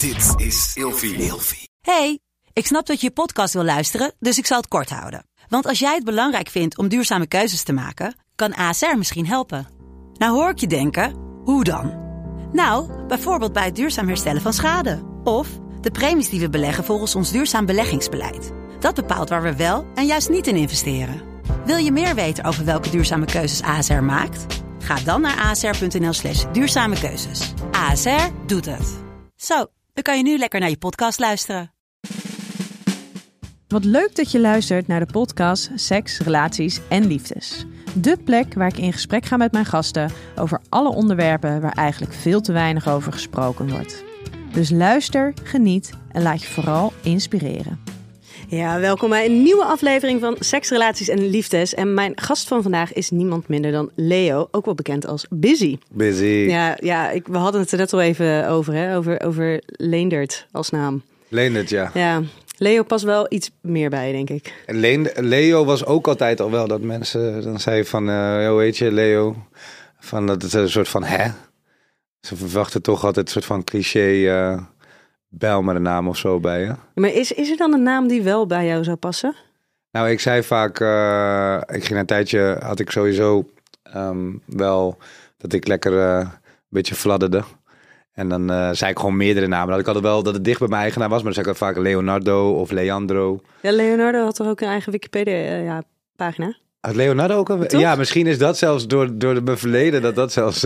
Dit is Ilfie. Hey, ik snap dat je je podcast wil luisteren, dus ik zal het kort houden. Want als jij het belangrijk vindt om duurzame keuzes te maken, kan ASR misschien helpen. Nou hoor ik je denken, hoe dan? Nou, bijvoorbeeld bij het duurzaam herstellen van schade. Of de premies die we beleggen volgens ons duurzaam beleggingsbeleid. Dat bepaalt waar we wel en juist niet in investeren. Wil je meer weten over welke duurzame keuzes ASR maakt? Ga dan naar asr.nl/duurzame keuzes. ASR doet het. Zo, dan kan je nu lekker naar je podcast luisteren. Wat leuk dat je luistert naar de podcast Seks, Relaties en Liefdes. De plek waar ik in gesprek ga met mijn gasten over alle onderwerpen waar eigenlijk veel te weinig over gesproken wordt. Dus luister, geniet en laat je vooral inspireren. Ja, welkom bij een nieuwe aflevering van Seks, Relaties en Liefdes. En mijn gast van vandaag is niemand minder dan Leo, ook wel bekend als Busy. Busy. We hadden het er net al even over, hè? Over Leendert als naam. Leendert, ja. Ja, Leo past wel iets meer bij, denk ik. Leo was ook altijd al wel dat mensen dan zeiden van, hoe heet je, Leo? Van dat het een soort van, hè? Ze verwachten toch altijd een soort van cliché, bel met een naam of zo bij je. Maar is er dan een naam die wel bij jou zou passen? Nou, ik zei vaak, ik ging een tijdje, had ik sowieso wel dat ik lekker een beetje fladderde. En dan zei ik gewoon meerdere namen. Dat ik altijd wel dat het dicht bij mijn eigen naam was, maar dan zei ik vaak Leonardo of Leandro. Ja, Leonardo had toch ook een eigen Wikipedia-pagina? Had Leonardo ook een... Ja, misschien is dat zelfs door mijn verleden dat zelfs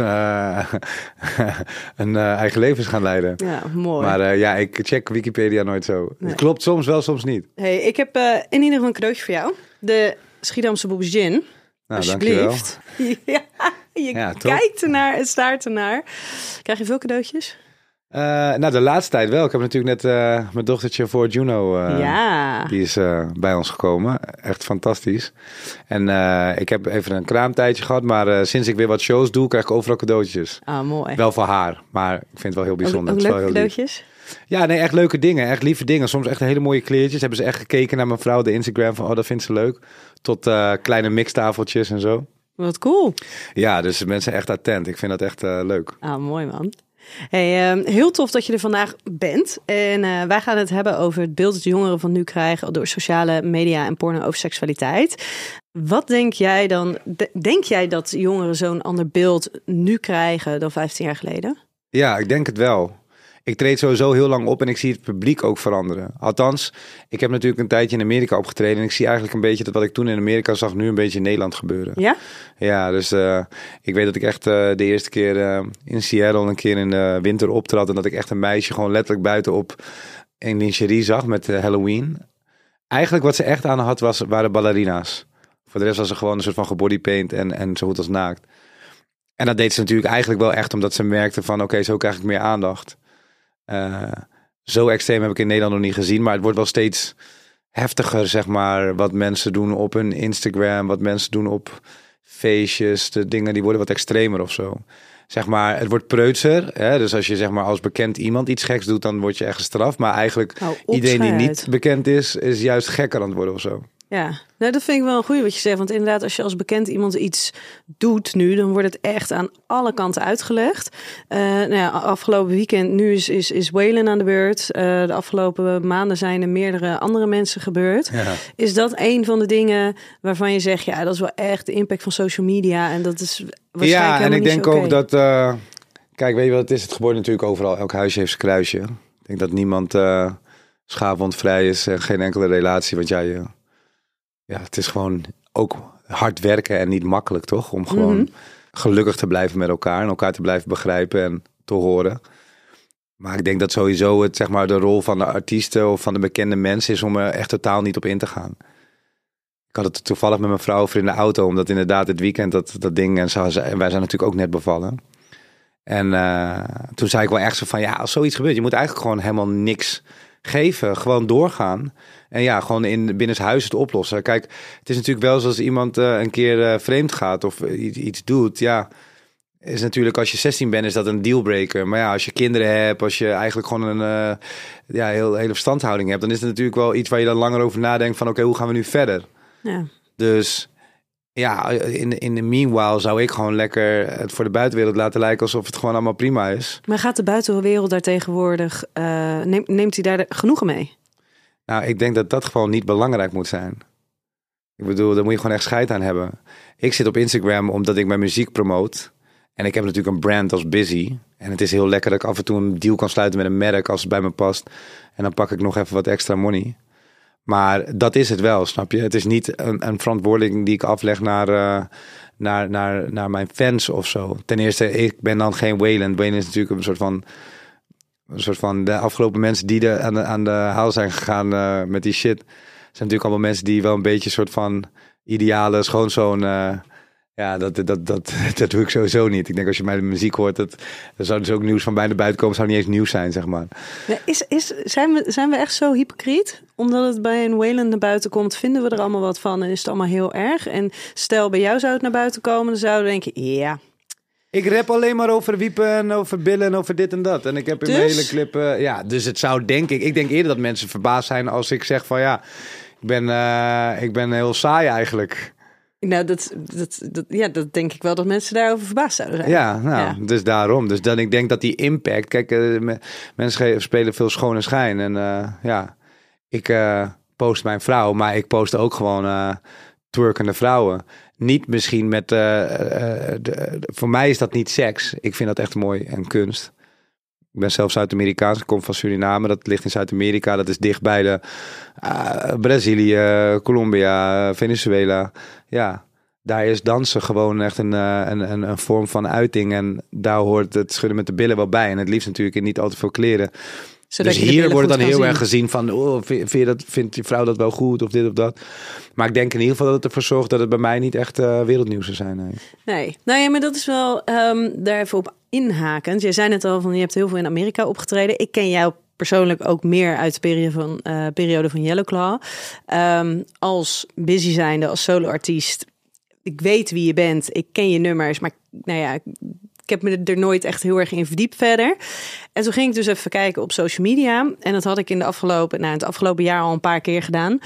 een eigen leven is gaan leiden. Ja, mooi. Maar ik check Wikipedia nooit zo. Nee. Het klopt soms wel, soms niet. Hey, ik heb in ieder geval een cadeautje voor jou. De Schiedamse Boebs Gin. Nou, alsjeblieft. Dankjewel. Je kijkt ernaar en staart ernaar. Krijg je veel cadeautjes? De laatste tijd wel. Ik heb natuurlijk net mijn dochtertje voor Juno. Die is bij ons gekomen. Echt fantastisch. En ik heb even een kraamtijdje gehad. Maar sinds ik weer wat shows doe, krijg ik overal cadeautjes. Ah, mooi. Wel voor haar. Maar ik vind het wel heel bijzonder. Ook leuke cadeautjes? Ja, nee, echt leuke dingen. Echt lieve dingen. Soms echt hele mooie kleertjes. Hebben ze echt gekeken naar mijn vrouw, de Instagram. Van, dat vindt ze leuk. Tot kleine mixtafeltjes en zo. Wat cool. Ja, dus mensen echt attent. Ik vind dat echt leuk. Ah, mooi man. Hey, heel tof dat je er vandaag bent. En wij gaan het hebben over het beeld dat jongeren van nu krijgen door sociale media en porno over seksualiteit. Wat denk jij dan? Denk jij dat jongeren zo'n ander beeld nu krijgen dan 15 jaar geleden? Ja, ik denk het wel. Ik treed sowieso heel lang op en ik zie het publiek ook veranderen. Althans, ik heb natuurlijk een tijdje in Amerika opgetreden en ik zie eigenlijk een beetje dat wat ik toen in Amerika zag nu een beetje in Nederland gebeuren. Ja? Ja, dus ik weet dat ik echt de eerste keer in Seattle een keer in de winter optrad en dat ik echt een meisje gewoon letterlijk buitenop in lingerie zag met Halloween. Eigenlijk wat ze echt aan had waren ballerina's. Voor de rest was ze gewoon een soort van gebodypaint en zo goed als naakt. En dat deed ze natuurlijk eigenlijk wel echt omdat ze merkte van oké, zo krijg ik meer aandacht. Zo extreem heb ik in Nederland nog niet gezien, maar het wordt wel steeds heftiger, zeg maar, wat mensen doen op hun Instagram, wat mensen doen op feestjes, de dingen die worden wat extremer of zo. Zeg maar, het wordt preutser, hè? Dus als je zeg maar als bekend iemand iets geks doet, dan word je echt gestraft, maar eigenlijk iedereen die niet bekend is juist gekker aan het worden of zo. Ja, nou, dat vind ik wel een goeie wat je zegt. Want inderdaad, als je als bekend iemand iets doet nu, dan wordt het echt aan alle kanten uitgelegd. Afgelopen weekend, nu is Waylon aan de beurt. De afgelopen maanden zijn er meerdere andere mensen gebeurd. Ja. Is dat een van de dingen waarvan je zegt, ja, dat is wel echt de impact van social media. En dat is waarschijnlijk en ik denk ook dat, kijk, weet je wat het is? Het gebeurt natuurlijk overal. Elk huisje heeft zijn kruisje. Ik denk dat niemand schaafwondvrij is en geen enkele relatie. Want ja, het is gewoon ook hard werken en niet makkelijk, toch? Om gewoon gelukkig te blijven met elkaar en elkaar te blijven begrijpen en te horen. Maar ik denk dat sowieso het, zeg maar, de rol van de artiesten of van de bekende mensen is om er echt totaal niet op in te gaan. Ik had het toevallig met mijn vrouw over in de auto, omdat inderdaad het weekend dat ding en wij zijn natuurlijk ook net bevallen. En toen zei ik wel echt zo van, ja, als zoiets gebeurt, je moet eigenlijk gewoon helemaal niks geven, gewoon doorgaan. En ja, gewoon binnenshuis het oplossen. Kijk, het is natuurlijk wel zoals iemand een keer vreemd gaat of iets doet. Ja, is natuurlijk als je 16 bent, is dat een dealbreaker. Maar ja, als je kinderen hebt, als je eigenlijk gewoon een hele verstandhouding hebt, dan is het natuurlijk wel iets waar je dan langer over nadenkt van oké, hoe gaan we nu verder? Ja. Dus Ja, in de meanwhile zou ik gewoon lekker het voor de buitenwereld laten lijken alsof het gewoon allemaal prima is. Maar gaat de buitenwereld daar tegenwoordig, neemt hij daar genoegen mee? Nou, ik denk dat dat gewoon niet belangrijk moet zijn. Ik bedoel, daar moet je gewoon echt scheid aan hebben. Ik zit op Instagram omdat ik mijn muziek promoot. En ik heb natuurlijk een brand als Busy. En het is heel lekker dat ik af en toe een deal kan sluiten met een merk als het bij me past. En dan pak ik nog even wat extra money. Maar dat is het wel, snap je? Het is niet een verantwoording die ik afleg naar mijn fans of zo. Ten eerste, ik ben dan geen Wayland. Wayland is natuurlijk een soort van de afgelopen mensen die aan de haal zijn gegaan met die shit. Zijn natuurlijk allemaal mensen die wel een beetje een soort van ideale schoonzoon. Ja, dat doe ik sowieso niet. Ik denk als je mijn muziek hoort, dan zou dus ook nieuws van bijna buiten komen. Zou niet eens nieuws zijn, zeg maar. Ja, zijn we echt zo hypocriet? Omdat het bij een Wayland naar buiten komt, vinden we er allemaal wat van en is het allemaal heel erg. En stel bij jou zou het naar buiten komen, dan zouden we denken, ja. Ik rap alleen maar over wiepen en over billen en over dit en dat. En ik heb in mijn hele clip... dus het zou denk ik denk eerder dat mensen verbaasd zijn als ik zeg van ja, ik ben heel saai eigenlijk. Nou, dat denk ik wel dat mensen daarover verbaasd zouden zijn. Ja, dus daarom. Dus dan ik denk dat die impact... Kijk, mensen spelen veel schoon en schijn. En ik post mijn vrouw, maar ik post ook gewoon twerkende vrouwen. Niet misschien met... voor mij is dat niet seks. Ik vind dat echt mooi en kunst. Ik ben zelf Zuid-Amerikaans, ik kom van Suriname. Dat ligt in Zuid-Amerika. Dat is dicht bij de Brazilië, Colombia, Venezuela. Ja, daar is dansen gewoon echt een vorm van uiting. En daar hoort het schudden met de billen wel bij. En het liefst natuurlijk in niet al te veel kleren. Zodat dus hier wordt het dan heel erg gezien van... vindt je vrouw dat wel goed of dit of dat? Maar ik denk in ieder geval dat het ervoor zorgt... dat het bij mij niet echt wereldnieuws zou zijn. Nee. Nou ja, maar dat is wel daar even op inhakend. Jij zei net al van je hebt heel veel in Amerika opgetreden. Ik ken jou persoonlijk ook meer uit de periode van Yellow Claw. Als busy zijnde, als solo-artiest... Ik weet wie je bent, ik ken je nummers... maar nou ja... Ik heb me er nooit echt heel erg in verdiept verder. En toen ging ik dus even kijken op social media. En dat had ik in het afgelopen jaar al een paar keer gedaan.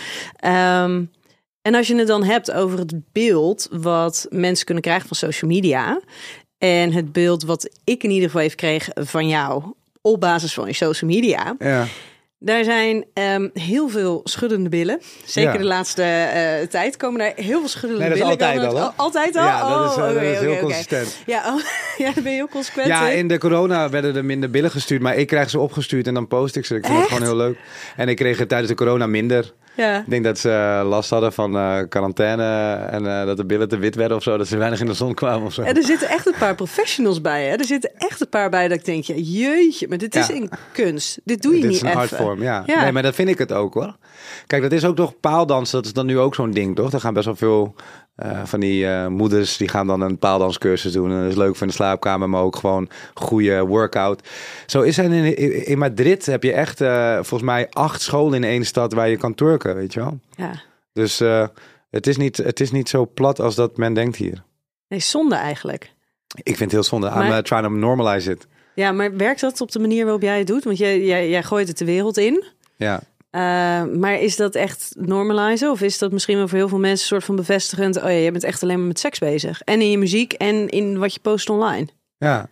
En als je het dan hebt over het beeld wat mensen kunnen krijgen van social media. En het beeld wat ik in ieder geval even kreeg van jou op basis van je social media. Ja. Daar zijn heel veel schuddende billen. Zeker de laatste tijd komen daar heel veel schuddende billen. Dat is altijd al, hè? Altijd al? Ja, dat is heel consistent. Ja, ja, dan ben je heel consequent. Ja, in de corona werden er minder billen gestuurd. Maar ik krijg ze opgestuurd en dan post ik ze. Ik vind het gewoon heel leuk. En ik kreeg het tijdens de corona minder. Ja. Ik denk dat ze last hadden van quarantaine en dat de billen te wit werden of zo. Dat ze weinig in de zon kwamen of zo. En er zitten echt een paar professionals bij. Hè? Er zitten echt een paar bij dat ik denk, jeetje, maar dit is een kunst. Dit doe je niet even. Dit is een artvorm, ja. Nee, maar dat vind ik het ook hoor. Kijk, dat is ook toch paaldansen. Dat is dan nu ook zo'n ding, toch? Er gaan best wel veel van die moeders, die gaan dan een paaldanscursus doen. En dat is leuk voor in de slaapkamer, maar ook gewoon goede workout. Zo is er in Madrid heb je echt volgens mij 8 scholen in één stad waar je kan twerken, weet je wel. Ja. Dus het is niet zo plat als dat men denkt hier. Nee, zonde eigenlijk. Ik vind het heel zonde. I'm trying to normalize it. Ja, maar werkt dat op de manier waarop jij het doet? Want jij gooit het de wereld in. Ja. Maar is dat echt normalizen? Of is dat misschien wel voor heel veel mensen een soort van bevestigend... oh ja, je bent echt alleen maar met seks bezig. En in je muziek en in wat je post online. Ja,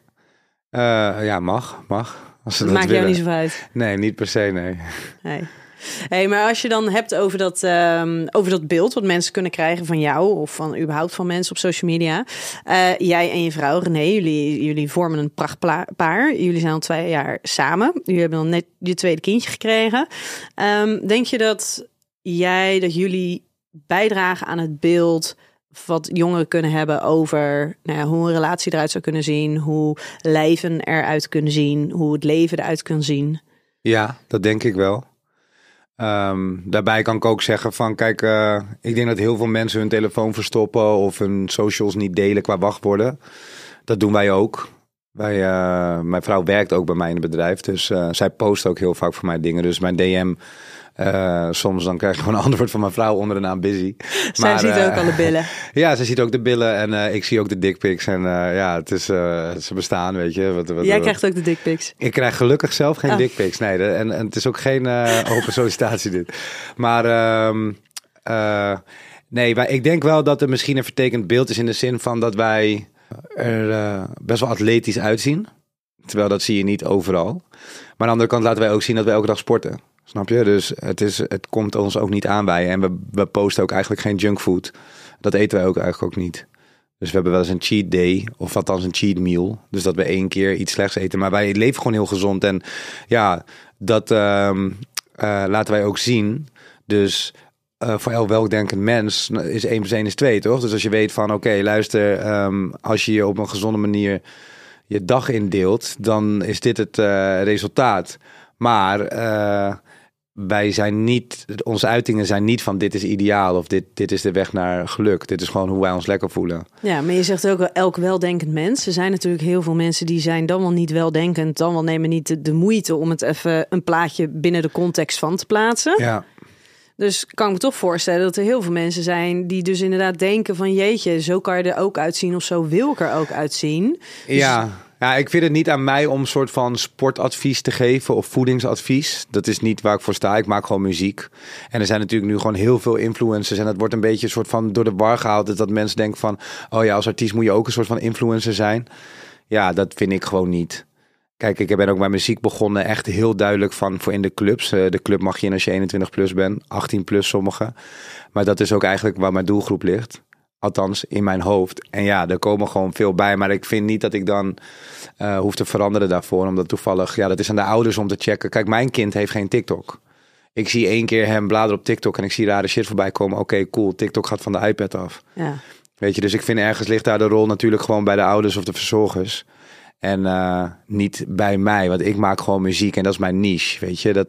mag. Als dat maakt jou niet zo uit? Nee, niet per se, nee. Hey, maar als je dan hebt over dat beeld wat mensen kunnen krijgen van jou of van überhaupt van mensen op social media. Jij en je vrouw René, jullie vormen een prachtpaar. Jullie zijn al 2 jaar samen. Jullie hebben dan net je tweede kindje gekregen. Denk je dat jullie bijdragen aan het beeld wat jongeren kunnen hebben over hoe een relatie eruit zou kunnen zien, hoe leven eruit kunnen zien, hoe het leven eruit kan zien? Ja, dat denk ik wel. Daarbij kan ik ook zeggen van kijk, ik denk dat heel veel mensen hun telefoon verstoppen of hun socials niet delen qua wachtwoorden. Dat doen wij ook. Mijn vrouw werkt ook bij mij in het bedrijf, dus zij post ook heel vaak voor mij dingen. Dus mijn DM, soms dan krijg je gewoon een antwoord van mijn vrouw onder de naam Busy. Zij ziet ook alle billen. Ja, zij ziet ook de billen en ik zie ook de dickpics. En het is, ze bestaan, weet je. Jij krijgt ook de dickpics? Ik krijg gelukkig zelf geen dickpics. Nee, en het is ook geen open sollicitatie dit. Maar Nee, maar ik denk wel dat er misschien een vertekend beeld is in de zin van dat wij er best wel atletisch uitzien. Terwijl dat zie je niet overal. Maar aan de andere kant laten wij ook zien dat wij elke dag sporten. Snap je? Dus het komt ons ook niet aanwaaien. En we posten ook eigenlijk geen junkfood. Dat eten wij ook eigenlijk ook niet. Dus we hebben wel eens een cheat day, of althans een cheat meal. Dus dat we 1 keer iets slechts eten. Maar wij leven gewoon heel gezond. En ja, dat laten wij ook zien. Dus voor elk weldenkend mens is 1 + 1 is 2, toch? Dus als je weet van, oké, luister, als je op een gezonde manier je dag indeelt, dan is dit het resultaat. Maar wij zijn niet, onze uitingen zijn niet van dit is ideaal of dit is de weg naar geluk. Dit is gewoon hoe wij ons lekker voelen. Ja, maar je zegt ook wel elk weldenkend mens. Er zijn natuurlijk heel veel mensen die zijn dan wel niet weldenkend, dan wel nemen niet de moeite om het even een plaatje binnen de context van te plaatsen. Ja. Dus kan ik me toch voorstellen dat er heel veel mensen zijn die dus inderdaad denken van jeetje, zo kan je er ook uitzien of zo wil ik er ook uitzien. Dus... Ja, ik vind het niet aan mij om een soort van sportadvies te geven of voedingsadvies. Dat is niet waar ik voor sta. Ik maak gewoon muziek. En er zijn natuurlijk nu gewoon heel veel influencers. En dat wordt een beetje een soort van door de war gehaald. Dus dat mensen denken van, oh ja, als artiest moet je ook een soort van influencer zijn. Ja, dat vind ik gewoon niet. Kijk, ik ben ook bij muziek begonnen echt heel duidelijk van voor in de clubs. De club mag je in als je 21 plus bent, 18 plus sommige. Maar dat is ook eigenlijk waar mijn doelgroep ligt. Althans, in mijn hoofd. En ja, er komen gewoon veel bij. Maar ik vind niet dat ik dan hoef te veranderen daarvoor. Omdat toevallig, ja, dat is aan de ouders om te checken. Kijk, mijn kind heeft geen TikTok. Ik zie 1 keer hem bladeren op TikTok en ik zie rare shit voorbij komen. Oké, cool, TikTok gaat van de iPad af. Ja. Weet je, dus ik vind ergens ligt daar de rol natuurlijk gewoon bij de ouders of de verzorgers. En niet bij mij, want ik maak gewoon muziek en dat is mijn niche, weet je.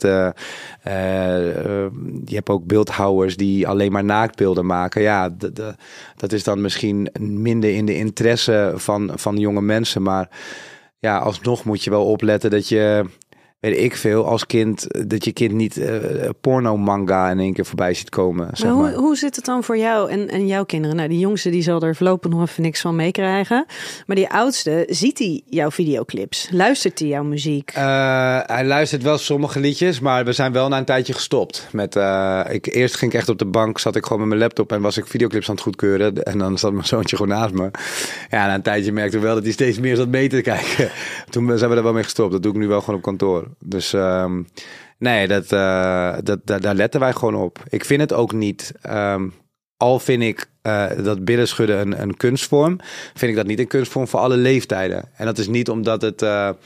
Je hebt ook beeldhouwers die alleen maar naaktbeelden maken. Ja, dat is dan misschien minder in de interesse van jonge mensen. Maar ja, alsnog moet je wel opletten dat je, weet ik veel, als kind, dat je kind niet porno-manga in 1 keer voorbij ziet komen. Zeg maar. Hoe zit het dan voor jou en jouw kinderen? Nou, die jongste die zal er voorlopig nog even niks van meekrijgen. Maar die oudste, ziet hij jouw videoclips? Luistert hij jouw muziek? Hij luistert wel sommige liedjes, maar we zijn wel na een tijdje gestopt. Eerst ging ik echt op de bank, zat ik gewoon met mijn laptop en was ik videoclips aan het goedkeuren. En dan zat mijn zoontje gewoon naast me. Ja, na een tijdje merkte ik wel dat hij steeds meer zat mee te kijken. Toen zijn we er wel mee gestopt. Dat doe ik nu wel gewoon op kantoor. Dus nee, daar letten wij gewoon op. Ik vind het ook niet, al vind ik dat billen schudden een kunstvorm, vind ik dat niet een kunstvorm voor alle leeftijden. En dat is niet omdat het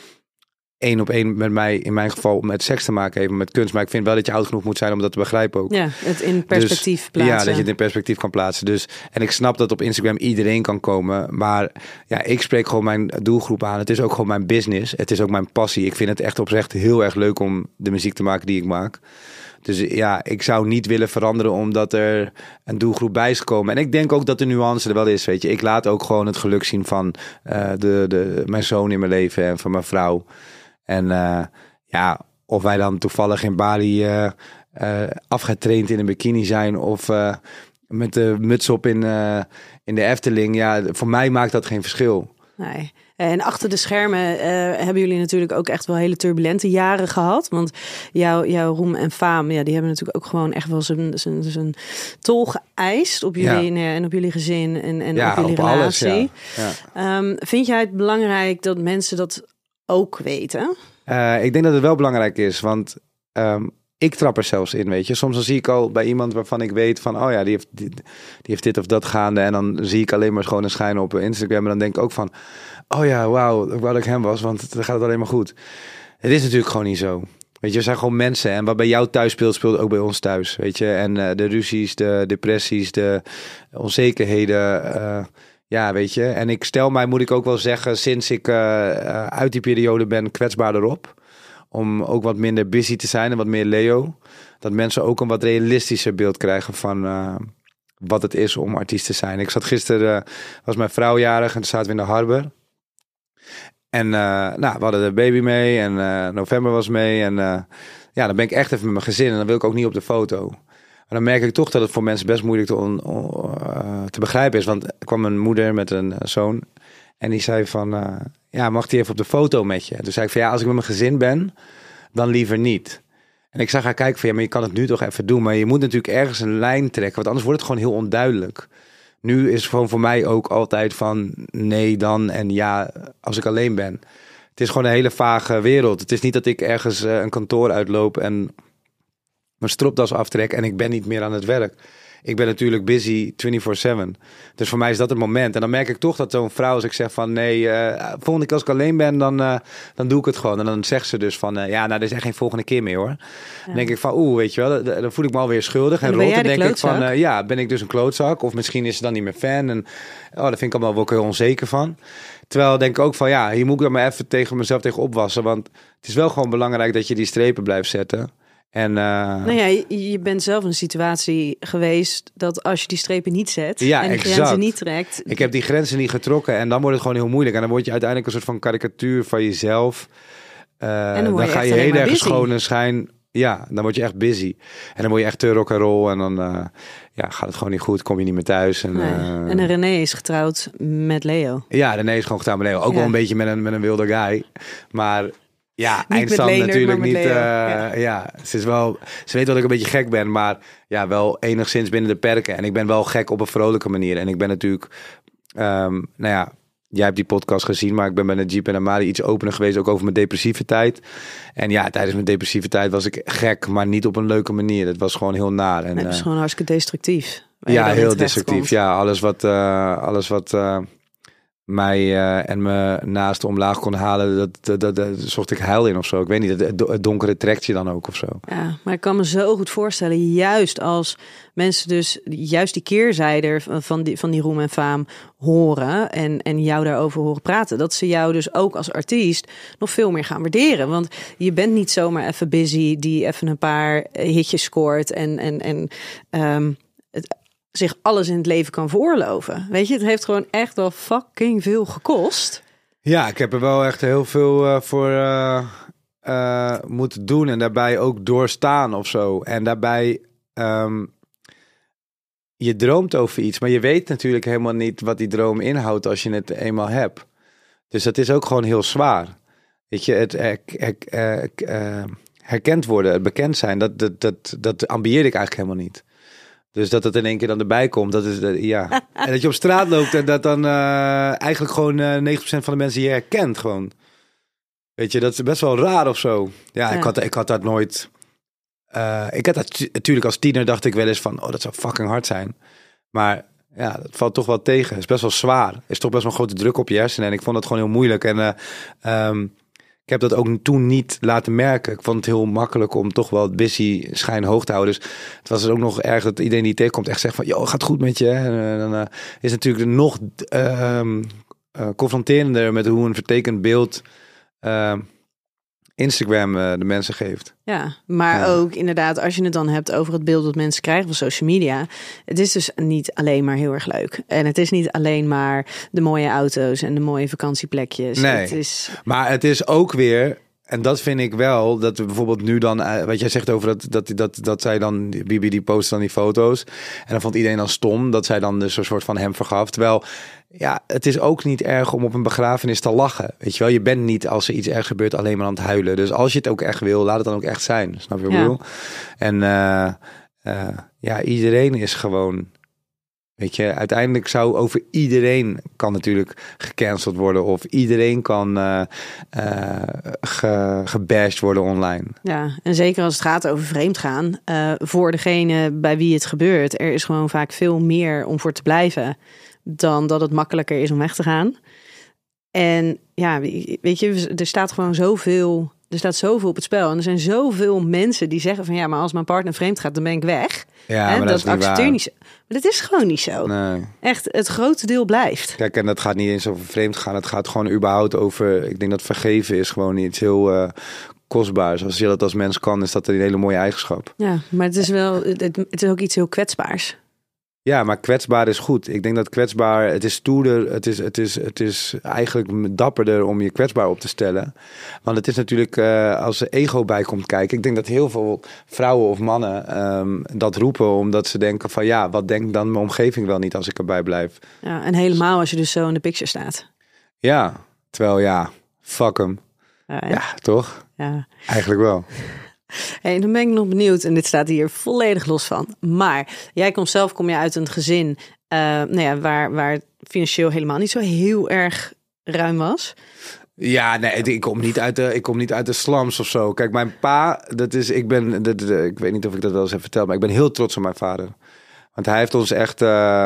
1 op 1 met mij, in mijn geval, met seks te maken heeft, met kunst. Maar ik vind wel dat je oud genoeg moet zijn om dat te begrijpen ook. Ja, het in perspectief plaatsen. Ja, dat je het in perspectief kan plaatsen. Dus, en ik snap dat op Instagram iedereen kan komen. Maar ja, ik spreek gewoon mijn doelgroep aan. Het is ook gewoon mijn business. Het is ook mijn passie. Ik vind het echt oprecht heel erg leuk om de muziek te maken die ik maak. Dus ja, ik zou niet willen veranderen omdat er een doelgroep bij is gekomen. En ik denk ook dat de nuance er wel is, weet je. Ik laat ook gewoon het geluk zien van mijn zoon in mijn leven en van mijn vrouw. En ja, of wij dan toevallig in Bali afgetraind in een bikini zijn of met de muts op in de Efteling. Ja, voor mij maakt dat geen verschil. Nee. En achter de schermen hebben jullie natuurlijk ook echt wel hele turbulente jaren gehad. Want jouw roem en faam, ja, die hebben natuurlijk ook gewoon echt wel zijn tol geëist op jullie en op jullie gezin en ja, op jullie relatie. Alles, ja. Vind jij het belangrijk dat mensen dat ook weten? Ik denk dat het wel belangrijk is, want ik trap er zelfs in, weet je. Soms dan zie ik al bij iemand waarvan ik weet van, oh ja, die heeft dit of dat gaande. En dan zie ik alleen maar gewoon een schijn op Instagram. En dan denk ik ook van, oh ja, wauw, ik wou dat ik hem was, want dan gaat het alleen maar goed. Het is natuurlijk gewoon niet zo. Weet je, we zijn gewoon mensen. En wat bij jou thuis speelt, speelt ook bij ons thuis, weet je. En de ruzies, de depressies, de onzekerheden, ja, weet je. En ik stel mij, moet ik ook wel zeggen, sinds ik uit die periode ben, kwetsbaarder op. Om ook wat minder busy te zijn en wat meer Leo. Dat mensen ook een wat realistischer beeld krijgen van wat het is om artiest te zijn. Ik zat gisteren, was mijn vrouw jarig en toen zaten we in de Harbor. En we hadden de baby mee en November was mee. En ja, dan ben ik echt even met mijn gezin en dan wil ik ook niet op de foto. Maar dan merk ik toch dat het voor mensen best moeilijk te begrijpen is. Want er kwam een moeder met een zoon en die zei van, ja, mag die even op de foto met je? En toen zei ik van, ja, als ik met mijn gezin ben, dan liever niet. En ik zag haar kijken van, ja, maar je kan het nu toch even doen. Maar je moet natuurlijk ergens een lijn trekken, want anders wordt het gewoon heel onduidelijk. Nu is het gewoon voor mij ook altijd van nee dan en ja als ik alleen ben. Het is gewoon een hele vage wereld. Het is niet dat ik ergens een kantoor uitloop en mijn stropdas aftrek en ik ben niet meer aan het werk. Ik ben natuurlijk busy 24/7. Dus voor mij is dat het moment. En dan merk ik toch dat zo'n vrouw, als ik zeg van nee, volgende keer als ik alleen ben, dan doe ik het gewoon. En dan zegt ze dus van ja, nou, er is echt geen volgende keer meer hoor. Ja. Dan denk ik van weet je wel, dan voel ik me alweer schuldig. En rot, dan denk ik van ja, ben ik dus een klootzak? Of misschien is ze dan niet meer fan. En daar vind ik allemaal wel heel onzeker van. Terwijl denk ik ook van ja, hier moet ik er maar even tegen mezelf tegen opwassen. Want het is wel gewoon belangrijk dat je die strepen blijft zetten. En, nou ja, je bent zelf in een situatie geweest dat als je die strepen niet zet en die grenzen niet trekt. Ik heb die grenzen niet getrokken en dan wordt het gewoon heel moeilijk. En dan word je uiteindelijk een soort van karikatuur van jezelf. En dan ga je heel erg schoon en schijn. Ja, dan word je echt busy. En dan word je echt te rock and roll en dan gaat het gewoon niet goed. Kom je niet meer thuis. En René is getrouwd met Leo. Ja, René is gewoon getrouwd met Leo. Ook wel een beetje met een wilde guy. Maar ja, eindstand natuurlijk niet. Ze weet dat ik een beetje gek ben, maar ja, wel enigszins binnen de perken. En ik ben wel gek op een vrolijke manier. En ik ben natuurlijk, jij hebt die podcast gezien, maar ik ben bij Najib en Amali iets opener geweest, ook over mijn depressieve tijd. En ja, tijdens mijn depressieve tijd was ik gek, maar niet op een leuke manier. Het was gewoon heel naar. En, het was gewoon hartstikke destructief. Ja, heel destructief. Ja, alles wat mij en me naast omlaag kon halen, dat zocht ik heil in of zo. Ik weet niet, het donkere trekt je dan ook of zo. Ja, maar ik kan me zo goed voorstellen, juist als mensen dus juist die keerzijde van die roem en faam horen en jou daarover horen praten, dat ze jou dus ook als artiest nog veel meer gaan waarderen. Want je bent niet zomaar even busy die even een paar hitjes scoort en zich alles in het leven kan veroorloven. Weet je, het heeft gewoon echt wel fucking veel gekost. Ja, ik heb er wel echt heel veel voor moeten doen en daarbij ook doorstaan of zo. En daarbij, je droomt over iets, maar je weet natuurlijk helemaal niet wat die droom inhoudt als je het eenmaal hebt. Dus dat is ook gewoon heel zwaar. Weet je, het herkend worden, het bekend zijn, dat ambieer ik eigenlijk helemaal niet. Dus dat het in één keer dan erbij komt, dat is ja. En dat je op straat loopt en dat dan eigenlijk gewoon 90% van de mensen je herkent gewoon. Weet je, dat is best wel raar of zo. Ja. Ik had dat nooit. Ik had dat natuurlijk als tiener dacht ik wel eens van, dat zou fucking hard zijn. Maar ja, dat valt toch wel tegen. Het is best wel zwaar. Er is toch best wel een grote druk op je hersenen. En ik vond dat gewoon heel moeilijk. En ik heb dat ook toen niet laten merken. Ik vond het heel makkelijk om toch wel het busy schijn hoog te houden. Dus het was ook nog erg dat iedereen die tegenkomt echt zegt van, joh, gaat goed met je. En dan is het natuurlijk nog confronterender met hoe een vertekend beeld Instagram de mensen geeft. Ja, maar ook inderdaad, als je het dan hebt over het beeld dat mensen krijgen van social media. Het is dus niet alleen maar heel erg leuk. En het is niet alleen maar de mooie auto's en de mooie vakantieplekjes. Nee, maar het is ook weer, en dat vind ik wel, dat we bijvoorbeeld nu dan, wat jij zegt over dat zij dan, Bibi die post dan die foto's. En dan vond iedereen dan stom dat zij dan dus een soort van hem vergaf. Terwijl, ja, het is ook niet erg om op een begrafenis te lachen. Weet je wel, je bent niet als er iets ergs gebeurt alleen maar aan het huilen. Dus als je het ook echt wil, laat het dan ook echt zijn. Snap je wat ik bedoel? En iedereen is gewoon, weet je, uiteindelijk zou over iedereen kan natuurlijk gecanceld worden of iedereen kan gebashed worden online. Ja, en zeker als het gaat over vreemdgaan, voor degene bij wie het gebeurt, er is gewoon vaak veel meer om voor te blijven dan dat het makkelijker is om weg te gaan. En ja, weet je, er staat gewoon zoveel. Er staat zoveel op het spel. En er zijn zoveel mensen die zeggen van ja, maar als mijn partner vreemd gaat, dan ben ik weg. Ja, maar dat accepteer niet zo. Maar dat is gewoon niet zo. Nee. Echt, het grootste deel blijft. Kijk, en dat gaat niet eens over vreemd gaan. Het gaat gewoon überhaupt over, ik denk dat vergeven is gewoon iets heel kostbaars. Als je dat als mens kan, is dat een hele mooie eigenschap. Ja, maar het is wel, het is ook iets heel kwetsbaars. Ja, maar kwetsbaar is goed. Ik denk dat kwetsbaar, het is stoerder, het is eigenlijk dapperder om je kwetsbaar op te stellen. Want het is natuurlijk, als er ego bij komt kijken, ik denk dat heel veel vrouwen of mannen dat roepen omdat ze denken van ja, wat denkt dan mijn omgeving wel niet als ik erbij blijf. Ja, en helemaal als je dus zo in de picture staat. Ja, terwijl ja, fuck hem. Ja, toch? Ja. Eigenlijk wel. Hey, dan ben ik nog benieuwd, en dit staat hier volledig los van. Maar jij kom je uit een gezin waar het financieel helemaal niet zo heel erg ruim was. Ja, nee, ik kom niet uit de slums of zo. Kijk, mijn pa, ik weet niet of ik dat wel eens heb verteld, maar ik ben heel trots op mijn vader. Want hij heeft ons echt,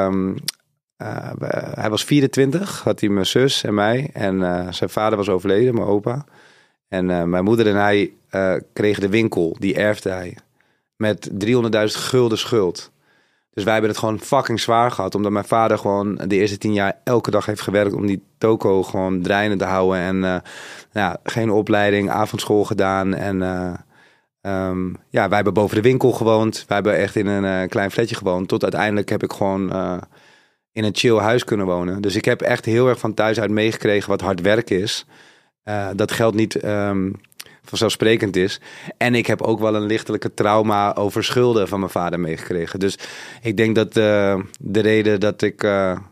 hij was 24, had hij mijn zus en mij. En zijn vader was overleden, mijn opa. En mijn moeder en hij kregen de winkel, die erfde hij. Met 300.000 gulden schuld. Dus wij hebben het gewoon fucking zwaar gehad. Omdat mijn vader gewoon de eerste 10 jaar elke dag heeft gewerkt om die toko gewoon draaiende te houden. En geen opleiding, avondschool gedaan. En wij hebben boven de winkel gewoond. Wij hebben echt in een klein flatje gewoond. Tot uiteindelijk heb ik gewoon in een chill huis kunnen wonen. Dus ik heb echt heel erg van thuis uit meegekregen wat hard werk is. Dat geld niet vanzelfsprekend is. En ik heb ook wel een lichtelijke trauma over schulden van mijn vader meegekregen. Dus ik denk dat de reden dat ik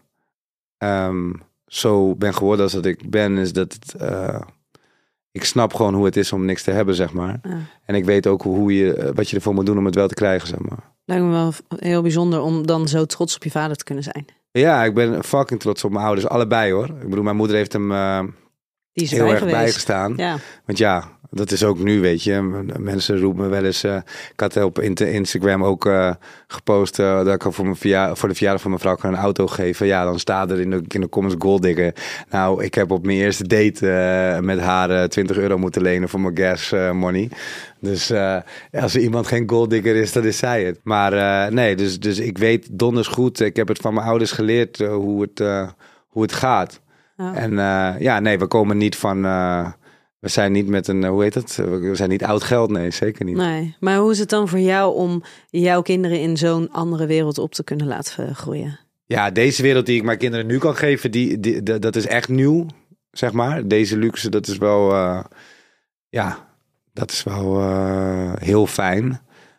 zo ben geworden als dat ik ben, is dat ik snap gewoon hoe het is om niks te hebben, zeg maar. Ja. En ik weet ook wat je ervoor moet doen om het wel te krijgen, zeg maar. Lijkt me wel heel bijzonder om dan zo trots op je vader te kunnen zijn. Ja, ik ben fucking trots op mijn ouders. Allebei, hoor. Ik bedoel, mijn moeder heeft hem die is heel erg bijgestaan. Ja. Want ja, dat is ook nu, weet je. Mensen roepen me wel eens. Ik had op Instagram ook gepost dat ik voor de verjaardag van mijn vrouw kan een auto geven. Ja, dan staat er in de comments golddigger. Nou, ik heb op mijn eerste date met haar €20 moeten lenen voor mijn gas money. Dus als er iemand geen golddigger is, dan is zij het. Maar nee, dus ik weet donders goed. Ik heb het van mijn ouders geleerd hoe het gaat. Oh. En we komen niet van... we zijn niet met een, hoe heet het? We zijn niet oud geld, nee, zeker niet. Nee, maar hoe is het dan voor jou om jouw kinderen in zo'n andere wereld op te kunnen laten groeien? Ja, deze wereld die ik mijn kinderen nu kan geven, dat is echt nieuw, zeg maar. Deze luxe, dat is wel, heel fijn.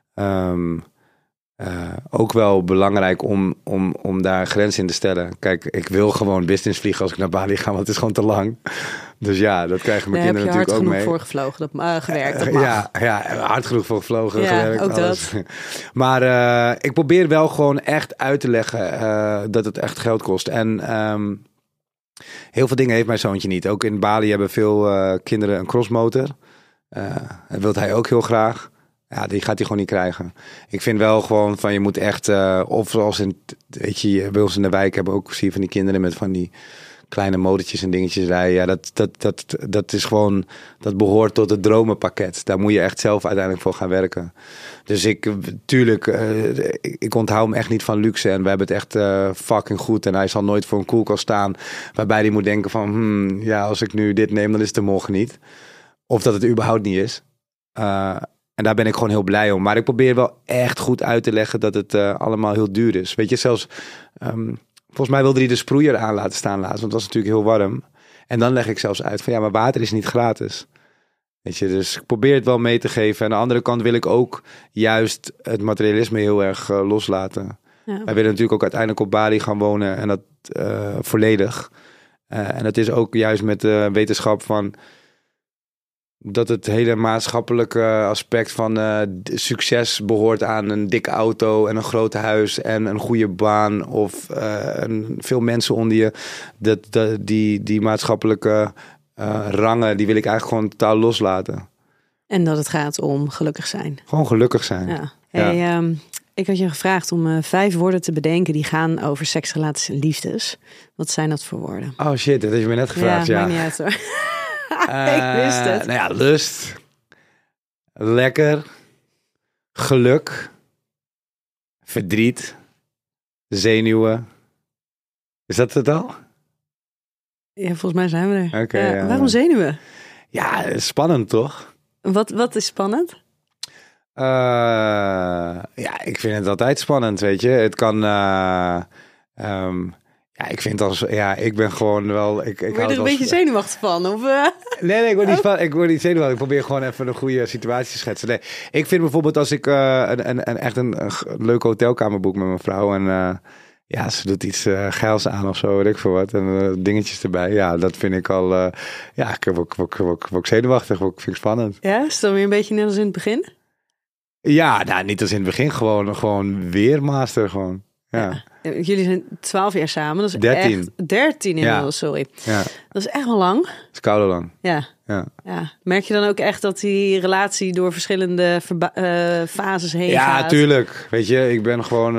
Ook wel belangrijk om daar grenzen in te stellen. Kijk, ik wil gewoon business vliegen als ik naar Bali ga, want het is gewoon te lang. Dus ja, dat krijgen mijn kinderen natuurlijk ook mee. Heb je hard genoeg voor gevlogen, gewerkt? Dat mag. Ja, hard genoeg voor gevlogen, gewerkt. Ook alles. Dat. Maar ik probeer wel gewoon echt uit te leggen dat het echt geld kost. En heel veel dingen heeft mijn zoontje niet. Ook in Bali hebben veel kinderen een crossmotor. Dat wil hij ook heel graag. Ja, die gaat hij gewoon niet krijgen. Ik vind wel gewoon van je moet echt... of zoals bij ons in de wijk hebben ook zie je van die kinderen met van die kleine motortjes en dingetjes rijden. Ja, dat is gewoon... Dat behoort tot het dromenpakket. Daar moet je echt zelf uiteindelijk voor gaan werken. Dus ik onthoud hem echt niet van luxe. En we hebben het echt fucking goed. En hij zal nooit voor een koelkast staan waarbij hij moet denken van... als ik nu dit neem, dan is het er morgen niet. Of dat het überhaupt niet is. En daar ben ik gewoon heel blij om. Maar ik probeer wel echt goed uit te leggen dat het allemaal heel duur is. Weet je, zelfs... volgens mij wilde hij de sproeier aan laten staan laatst. Want het was natuurlijk heel warm. En dan leg ik zelfs uit van maar water is niet gratis. Weet je, dus ik probeer het wel mee te geven. En aan de andere kant wil ik ook juist het materialisme heel erg loslaten. Ja. Wij willen natuurlijk ook uiteindelijk op Bali gaan wonen. En dat volledig. En dat is ook juist met de wetenschap van... dat het hele maatschappelijke aspect van succes behoort aan een dikke auto en een groot huis en een goede baan of veel mensen onder je. Die maatschappelijke rangen, die wil ik eigenlijk gewoon totaal loslaten. En dat het gaat om gelukkig zijn. Gewoon gelukkig zijn. Ja. Hey, ik had je gevraagd om 5 woorden te bedenken die gaan over seks, relaties en liefdes. Wat zijn dat voor woorden? Oh shit, dat heb je me net gevraagd. Ja, maakt niet uit hoor. Ik wist het. Nou ja, lust, lekker, geluk, verdriet, zenuwen. Is dat het al? Ja, volgens mij zijn we er. Okay, waarom zenuwen? Ja, spannend toch? Wat is spannend? Ik vind het altijd spannend, weet je. Het kan... ik vind ik ben gewoon wel... Word je er een beetje zenuwachtig van? Of, Nee, ik word niet zenuwachtig. Ik probeer gewoon even een goede situatie te schetsen. Nee, ik vind bijvoorbeeld als ik echt een leuke hotelkamer boek met mijn vrouw en ze doet iets geils aan of zo, weet ik veel wat, en dingetjes erbij. Ja, dat vind ik al... ik word zenuwachtig, vind ik spannend. Ja, is het dan weer een beetje net als in het begin? Ja, nou, niet als in het begin. Gewoon weer master gewoon. Ja. Jullie zijn 12 jaar samen. Dat is 13. Echt 13 inmiddels, sorry. Ja. Dat is echt wel lang. Het is koude lang. Ja. Merk je dan ook echt dat die relatie door verschillende fases heen gaat? Ja, tuurlijk. Weet je, ik ben gewoon...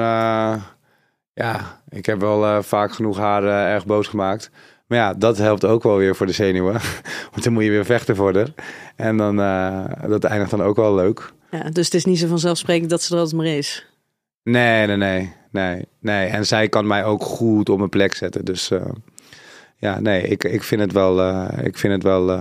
ik heb wel vaak genoeg haar erg boos gemaakt. Maar ja, dat helpt ook wel weer voor de zenuwen. Want dan moet je weer vechten voor haar. En dan, dat eindigt dan ook wel leuk. Ja, dus het is niet zo vanzelfsprekend dat ze er altijd maar is. Nee. En zij kan mij ook goed op mijn plek zetten. Dus ik vind het wel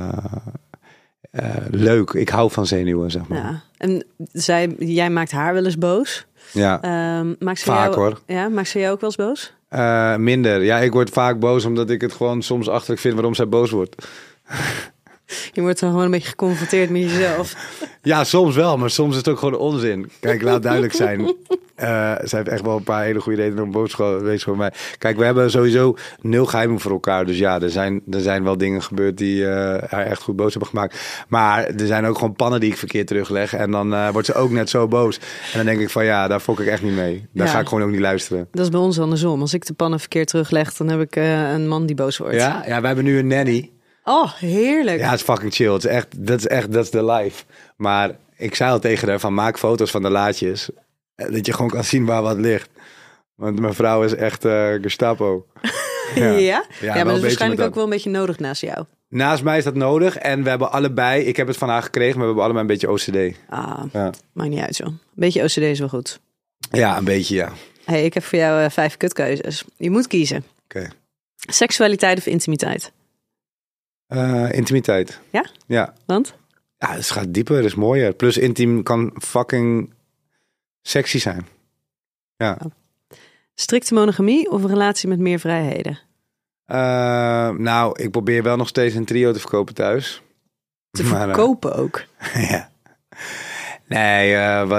leuk. Ik hou van zenuwen, zeg maar. Ja. En jij maakt haar wel eens boos. Ja, Maakt ze vaak jou, hoor. Ja, maakt ze jou ook wel eens boos? Minder. Ja, ik word vaak boos omdat ik het gewoon soms achterlijk vind waarom zij boos wordt. Je wordt dan gewoon een beetje geconfronteerd met jezelf. Ja, soms wel, maar soms is het ook gewoon onzin. Kijk, laat duidelijk zijn. Zij heeft echt wel een paar hele goede redenen om boos te wezen voor mij. Kijk, we hebben sowieso 0 geheimen voor elkaar. Dus ja, er zijn wel dingen gebeurd die haar echt goed boos hebben gemaakt. Maar er zijn ook gewoon pannen die ik verkeerd terugleg. En dan wordt ze ook net zo boos. En dan denk ik van ja, daar fok ik echt niet mee. Daar ga ik gewoon ook niet luisteren. Dat is bij ons andersom. Als ik de pannen verkeerd terugleg, dan heb ik een man die boos wordt. Ja, wij hebben nu een nanny. Oh, heerlijk. Ja, het is fucking chill. Dat is de life. Maar ik zei al tegen haar van maak foto's van de laadjes. Dat je gewoon kan zien waar wat ligt. Want mijn vrouw is echt Gestapo. Ja, maar dat is waarschijnlijk ook wel een beetje nodig naast jou. Naast mij is dat nodig. En we hebben allebei, ik heb het van haar gekregen, maar we hebben allebei een beetje OCD. Maakt niet uit zo. Een beetje OCD is wel goed. Ja, een beetje ja. Hey, ik heb voor jou 5 kutkeuzes. Je moet kiezen. Oké. Seksualiteit of intimiteit? Intimiteit. Ja? Ja. Want? Ja, het gaat dieper, het is mooier. Plus intiem kan fucking sexy zijn. Ja. Strikte monogamie of een relatie met meer vrijheden? Nou, ik probeer wel nog steeds een trio te verkopen thuis. Te verkopen ook? Ja. Nee,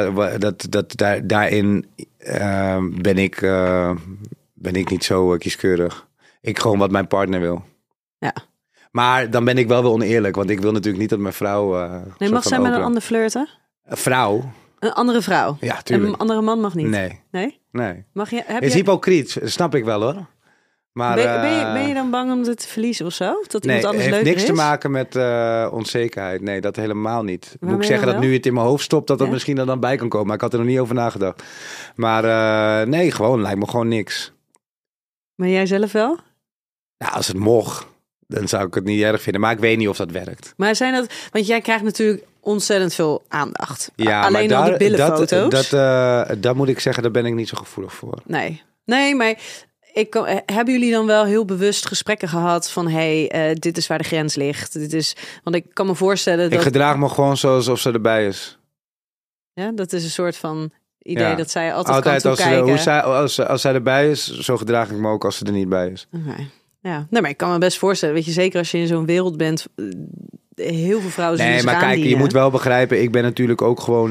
daarin ben ik niet zo kieskeurig. Ik gewoon wat mijn partner wil. Ja. Maar dan ben ik wel oneerlijk, want ik wil natuurlijk niet dat mijn vrouw... nee, mag zij met een ander flirten? Vrouw? Een andere vrouw? Ja, tuurlijk. En een andere man mag niet? Nee. Nee? Het is hypocriet, snap ik wel hoor. Maar, ben je dan bang om het te verliezen of zo? Dat iemand anders leuker is? Nee, het heeft niks te maken met onzekerheid. Nee, dat helemaal niet. Maar moet ik zeggen dat nu het in mijn hoofd stopt, dat misschien er dan bij kan komen. Maar ik had er nog niet over nagedacht. Maar nee, gewoon lijkt me gewoon niks. Maar jij zelf wel? Nou, als het mocht, dan zou ik het niet erg vinden. Maar ik weet niet of dat werkt. Maar zijn dat... Want jij krijgt natuurlijk ontzettend veel aandacht. Ja, alleen al de billenfoto's. Dat moet ik zeggen, daar ben ik niet zo gevoelig voor. Nee, maar... hebben jullie dan wel heel bewust gesprekken gehad van... dit is waar de grens ligt. Dit is, want ik kan me voorstellen dat... Ik gedraag me gewoon zoals of ze erbij is. Ja, dat is een soort van idee dat zij altijd kan toekijken. Als zij erbij is, zo gedraag ik me ook als ze er niet bij is. Okay. Ja, nee, maar ik kan me best voorstellen, weet je, zeker als je in zo'n wereld bent, heel veel vrouwen zien. Nee, maar kijk, je moet wel begrijpen, ik ben natuurlijk ook gewoon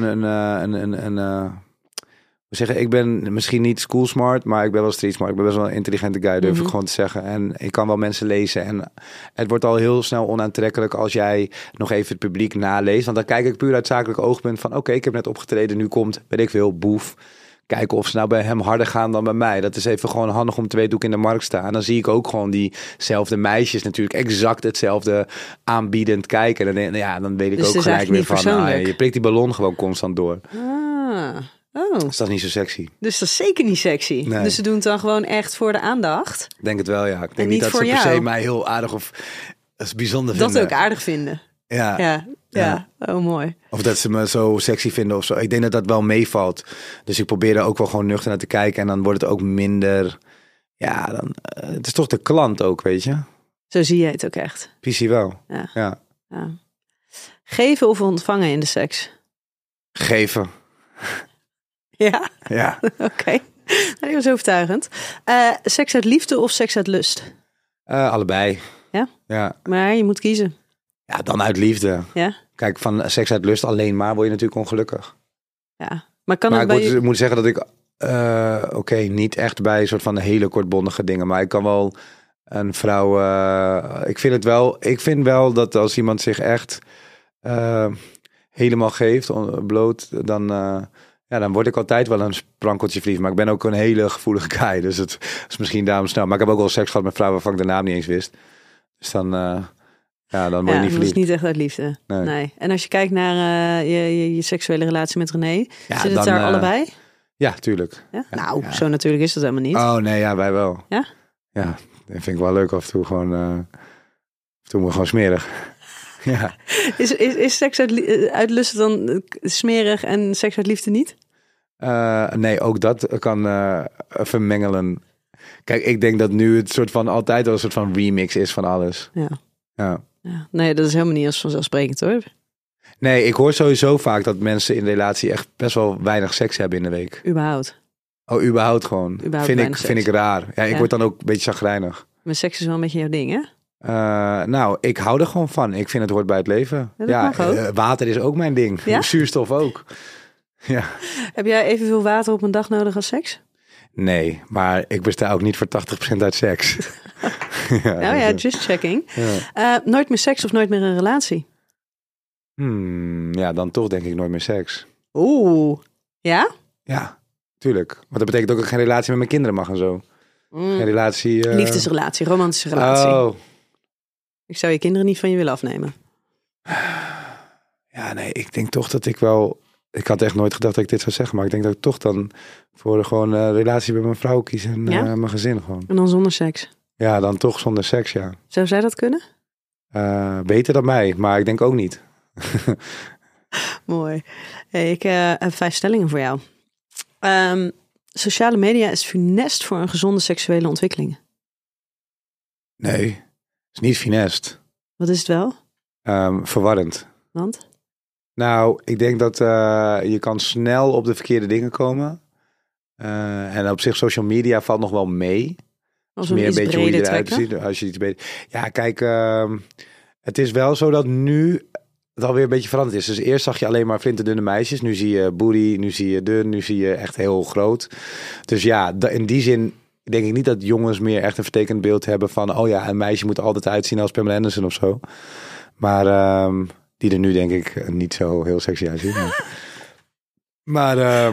ik ben misschien niet school smart, maar ik ben wel street smart. Ik ben best wel een intelligente guy, durf ik gewoon te zeggen. En ik kan wel mensen lezen. En het wordt al heel snel onaantrekkelijk als jij nog even het publiek naleest. Want dan kijk ik puur uit zakelijk oogpunt van... Oké, ik heb net opgetreden, nu komt, weet ik veel, Boef. Kijken of ze nou bij hem harder gaan dan bij mij. Dat is even gewoon handig om 2 doeken in de markt staan. En dan zie ik ook gewoon diezelfde meisjes natuurlijk exact hetzelfde aanbiedend kijken. En dan weet ik dus ook gelijk weer van... je prikt die ballon gewoon constant door. Oh. Dus dat is niet zo sexy. Dus dat is zeker niet sexy. Nee. Dus ze doen het dan gewoon echt voor de aandacht? Ik denk het wel, ja. Ik denk niet dat ze per se mij heel aardig of bijzonder vinden. Dat ook aardig vinden. Ja. Oh, mooi. Of dat ze me zo sexy vinden of zo. Ik denk dat dat wel meevalt. Dus ik probeer er ook wel gewoon nuchter naar te kijken. En dan wordt het ook minder... Ja, dan, het is toch de klant ook, weet je. Zo zie je het ook echt. Visie wel. Ja. Geven of ontvangen in de seks? Geven. Ja? Ja. Oké. Dat was overtuigend. Seks uit liefde of seks uit lust? Allebei. Ja? Maar je moet kiezen. Ja, dan uit liefde. Ja? Kijk, van seks uit lust alleen maar word je natuurlijk ongelukkig. Ja. Maar ik moet zeggen dat ik... niet echt bij een soort van hele kortbondige dingen. Maar ik kan wel een vrouw... ik vind wel dat als iemand zich echt... helemaal geeft, bloot, dan word ik altijd wel een sprankeltje verliefd. Maar ik ben ook een hele gevoelige guy. Dus het is misschien daarom snel. Maar ik heb ook wel seks gehad met vrouwen waarvan ik de naam niet eens wist. Dus dan word je niet verliefd. Dat is niet echt uit liefde. Nee. En als je kijkt naar je seksuele relatie met René, zit het daar allebei? Ja, tuurlijk. Ja? Nou, zo natuurlijk is dat helemaal niet. Oh nee, ja, wij wel. Ja? Ja, dat vind ik wel leuk af en toe gewoon. Toen we gewoon smerig. Ja. Is seks uit lust dan smerig en seks uit liefde niet? Nee, ook dat kan vermengelen. Kijk, ik denk dat nu het soort van altijd wel een soort van remix is van alles. Ja. Nee, dat is helemaal niet als vanzelfsprekend hoor. Nee, ik hoor sowieso vaak dat mensen in relatie echt best wel weinig seks hebben in de week. Überhaupt? Oh, überhaupt gewoon. Vind ik raar. Ja, ik word dan ook een beetje chagrijnig. Maar seks is wel een beetje jouw ding, hè? Nou, ik hou er gewoon van. Ik vind het hoort bij het leven. Water is ook mijn ding. Ja? Zuurstof ook. Ja. Heb jij evenveel water op een dag nodig als seks? Nee, maar ik besta ook niet voor 80% uit seks. Just checking. Ja. Nooit meer seks of nooit meer een relatie? Ja, dan toch denk ik nooit meer seks. Oeh, ja? Ja, tuurlijk. Want dat betekent ook dat ik geen relatie met mijn kinderen mag en zo. Geen relatie... Liefdesrelatie, romantische relatie. Oh. Ik zou je kinderen niet van je willen afnemen. Ja, nee, ik denk toch dat ik wel... Ik had echt nooit gedacht dat ik dit zou zeggen, maar ik denk dat ik toch dan voor gewoon een relatie met mijn vrouw kies en mijn gezin gewoon. En dan zonder seks? Ja, dan toch zonder seks, ja. Zou zij dat kunnen? Beter dan mij, maar ik denk ook niet. Mooi. Hey, ik heb 5 stellingen voor jou. Sociale media is funest voor een gezonde seksuele ontwikkeling. Nee, is niet funest. Wat is het wel? Verwarrend. Want? Nou, ik denk dat je kan snel op de verkeerde dingen komen. En op zich social media valt nog wel mee. Als meer een beetje hoe je eruit ziet. Als je iets beter... Ja, kijk, het is wel zo dat nu het alweer een beetje veranderd is. Dus eerst zag je alleen maar flinterdunne meisjes. Nu zie je booty, nu zie je dun, nu zie je echt heel groot. Dus ja, in die zin denk ik niet dat jongens meer echt een vertekend beeld hebben van... oh ja, een meisje moet er altijd uitzien als Pamela Anderson of zo. Maar die er nu denk ik niet zo heel sexy uitzien. Maar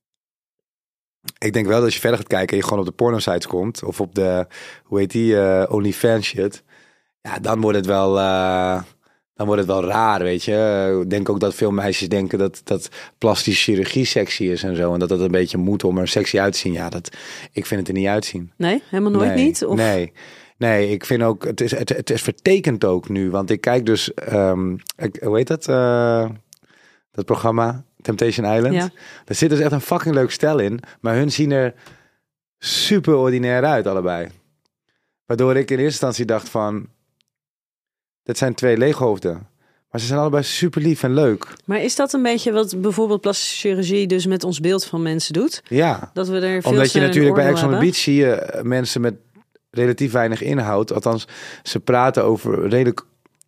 ik denk wel dat als je verder gaat kijken en je gewoon op de porno-sites komt... of op de, hoe heet die, OnlyFans shit... ja, dan wordt het wel... dan wordt het wel raar, weet je. Ik denk ook dat veel meisjes denken dat plastische chirurgie sexy is en zo. En dat dat een beetje moet om er sexy uit te zien. Ja, ik vind het er niet uitzien. Nee, helemaal nooit niet? Of? Nee, ik vind ook, het is vertekend ook nu. Want ik kijk dus, hoe heet dat? Dat programma, Temptation Island. Ja. Daar zit dus echt een fucking leuk stel in. Maar hun zien er super ordinair uit, allebei. Waardoor ik in eerste instantie dacht van... Dat zijn 2 leeghoofden. Maar ze zijn allebei super lief en leuk. Maar is dat een beetje wat bijvoorbeeld plastische chirurgie dus met ons beeld van mensen doet? Ja. Dat we er veel omdat je natuurlijk bij Ex on the Beach zie je mensen met relatief weinig inhoud. Althans, ze praten over redelijk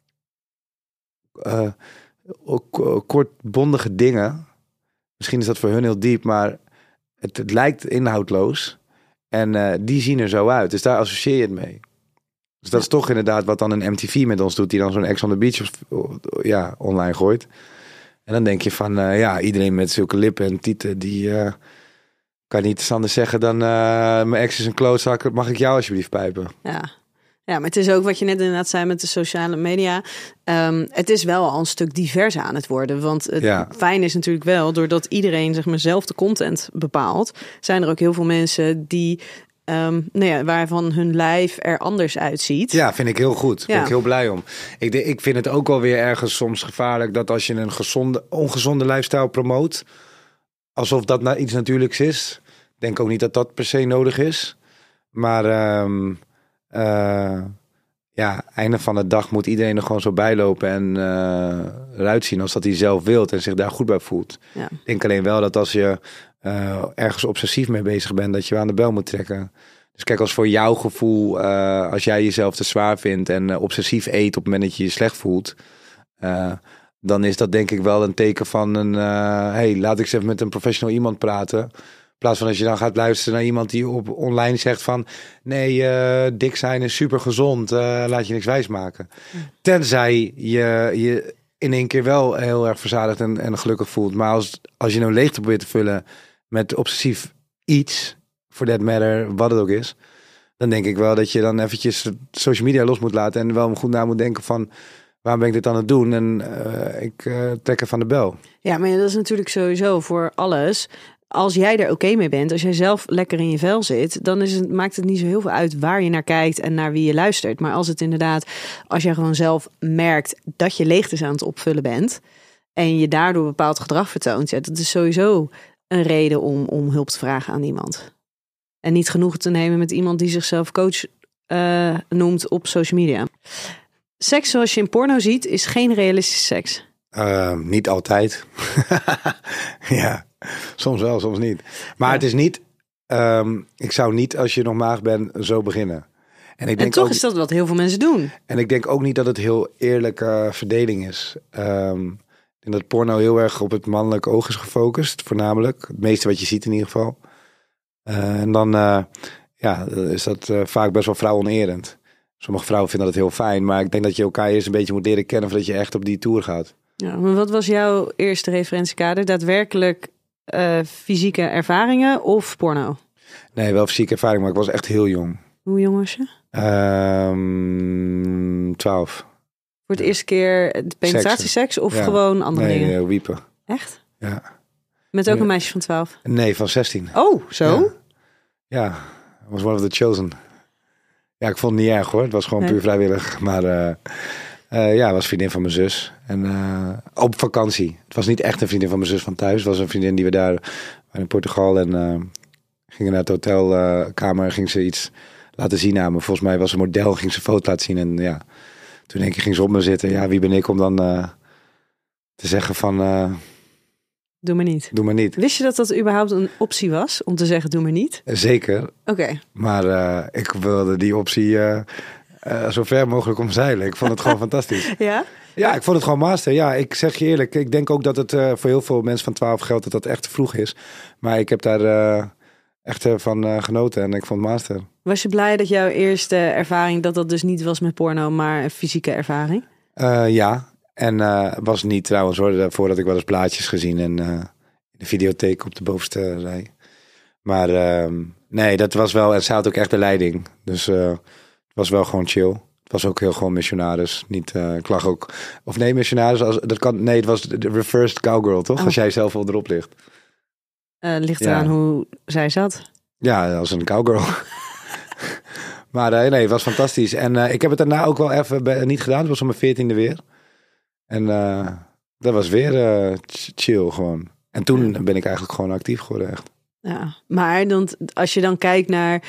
kortbondige dingen. Misschien is dat voor hun heel diep, maar het lijkt inhoudloos. En die zien er zo uit. Dus daar associeer je het mee. Dus dat is toch inderdaad wat dan een MTV met ons doet, die dan zo'n Ex on the Beach online gooit. En dan denk je van, iedereen met zulke lippen en tieten, die kan niet anders zeggen dan, mijn ex is een klootzak, mag ik jou alsjeblieft pijpen? Ja, maar het is ook wat je net inderdaad zei met de sociale media. Het is wel al een stuk diverser aan het worden. Want het fijn is natuurlijk wel, doordat iedereen zeg maar zelf de content bepaalt, zijn er ook heel veel mensen die... waarvan hun lijf er anders uitziet. Ja, vind ik heel goed. Ja. Ben ik heel blij om. Ik vind het ook wel weer ergens soms gevaarlijk dat als je een ongezonde lifestyle promoot, alsof dat iets natuurlijks is. Ik denk ook niet dat dat per se nodig is. Maar einde van de dag moet iedereen er gewoon zo bijlopen en eruit zien als dat hij zelf wilt en zich daar goed bij voelt. Ja. Ik denk alleen wel dat als je ergens obsessief mee bezig bent, dat je aan de bel moet trekken. Dus kijk, als voor jouw gevoel, als jij jezelf te zwaar vindt en obsessief eet op het moment dat je je slecht voelt, dan is dat denk ik wel een teken van een, laat ik eens even met een professional iemand praten. In plaats van als je dan gaat luisteren naar iemand die online zegt van, nee, dik zijn is super gezond, laat je niks wijsmaken. Tenzij je in één keer wel heel erg verzadigd en gelukkig voelt. Maar als je een leegte probeert te vullen met obsessief iets, for that matter, wat het ook is, dan denk ik wel dat je dan eventjes social media los moet laten en wel goed na moet denken van, waarom ben ik dit aan het doen? En ik trek er van de bel. Ja, maar dat is natuurlijk sowieso voor alles. Als jij er oké mee bent, als jij zelf lekker in je vel zit, dan maakt het niet zo heel veel uit waar je naar kijkt en naar wie je luistert. Maar als jij gewoon zelf merkt dat je leegtes aan het opvullen bent en je daardoor bepaald gedrag vertoont, ja, dat is sowieso een reden om hulp te vragen aan iemand. En niet genoeg te nemen met iemand die zichzelf coach noemt op social media. Seks zoals je in porno ziet, is geen realistische seks. Niet altijd. Ja, soms wel, soms niet. Maar het is niet, ik zou niet als je nog maag bent zo beginnen. En toch is dat wat heel veel mensen doen. En ik denk ook niet dat het heel eerlijke verdeling is. Ik denk dat porno heel erg op het mannelijke oog is gefocust, voornamelijk. Het meeste wat je ziet in ieder geval. En dan is dat vaak best wel vrouwonerend. Sommige vrouwen vinden dat heel fijn, maar ik denk dat je elkaar eerst een beetje moet leren kennen voordat je echt op die tour gaat. Ja, maar wat was jouw eerste referentiekader? Daadwerkelijk fysieke ervaringen of porno? Nee, wel fysieke ervaring, maar ik was echt heel jong. Hoe jong was je? 12. Voor het eerste keer de penetratieseks of gewoon andere dingen? Nee, wiepen. Echt? Ja. Met ook een meisje van 12? Nee, van 16. Oh, zo? Ja, was one of the chosen. Ja, ik vond het niet erg hoor. Het was gewoon puur vrijwillig. Maar het was vriendin van mijn zus. En op vakantie. Het was niet echt een vriendin van mijn zus van thuis. Het was een vriendin die we daar waren in Portugal. En gingen naar het hotelkamer. Ging ze iets laten zien aan me. Volgens mij was ze model. Ging ze een foto laten zien. En ja, toen denk ik, ging ze op me zitten. Ja, wie ben ik om dan te zeggen van... Doe maar niet. Doe maar niet. Wist je dat dat überhaupt een optie was om te zeggen doe maar niet? Zeker. Oké. Maar ik wilde die optie zo ver mogelijk omzeilen. Ik vond het gewoon fantastisch. Ja? Ja, ik vond het gewoon master. Ja, ik zeg je eerlijk. Ik denk ook dat het voor heel veel mensen van 12 geldt dat echt te vroeg is. Maar ik heb daar echt van genoten en ik vond master. Was je blij dat jouw eerste ervaring dat dus niet was met porno, maar een fysieke ervaring? Ja. En was niet trouwens hoor. Daarvoor had ik wel eens plaatjes gezien en in de videotheek op de bovenste rij. Maar nee, dat was wel... En ze had ook echt de leiding. Dus het was wel gewoon chill. Het was ook heel gewoon missionaris. Niet, ik lag ook... Of nee, missionaris. Nee, het was de reversed cowgirl, toch? Als jij zelf wel erop ligt. Ligt eraan hoe zij zat. Ja, als een cowgirl. Maar nee, het was fantastisch. En ik heb het daarna ook wel even niet gedaan. Het was om mijn 14e weer. En dat was weer chill gewoon. En toen ben ik eigenlijk gewoon actief geworden, echt. Ja, maar dan, als je dan kijkt naar...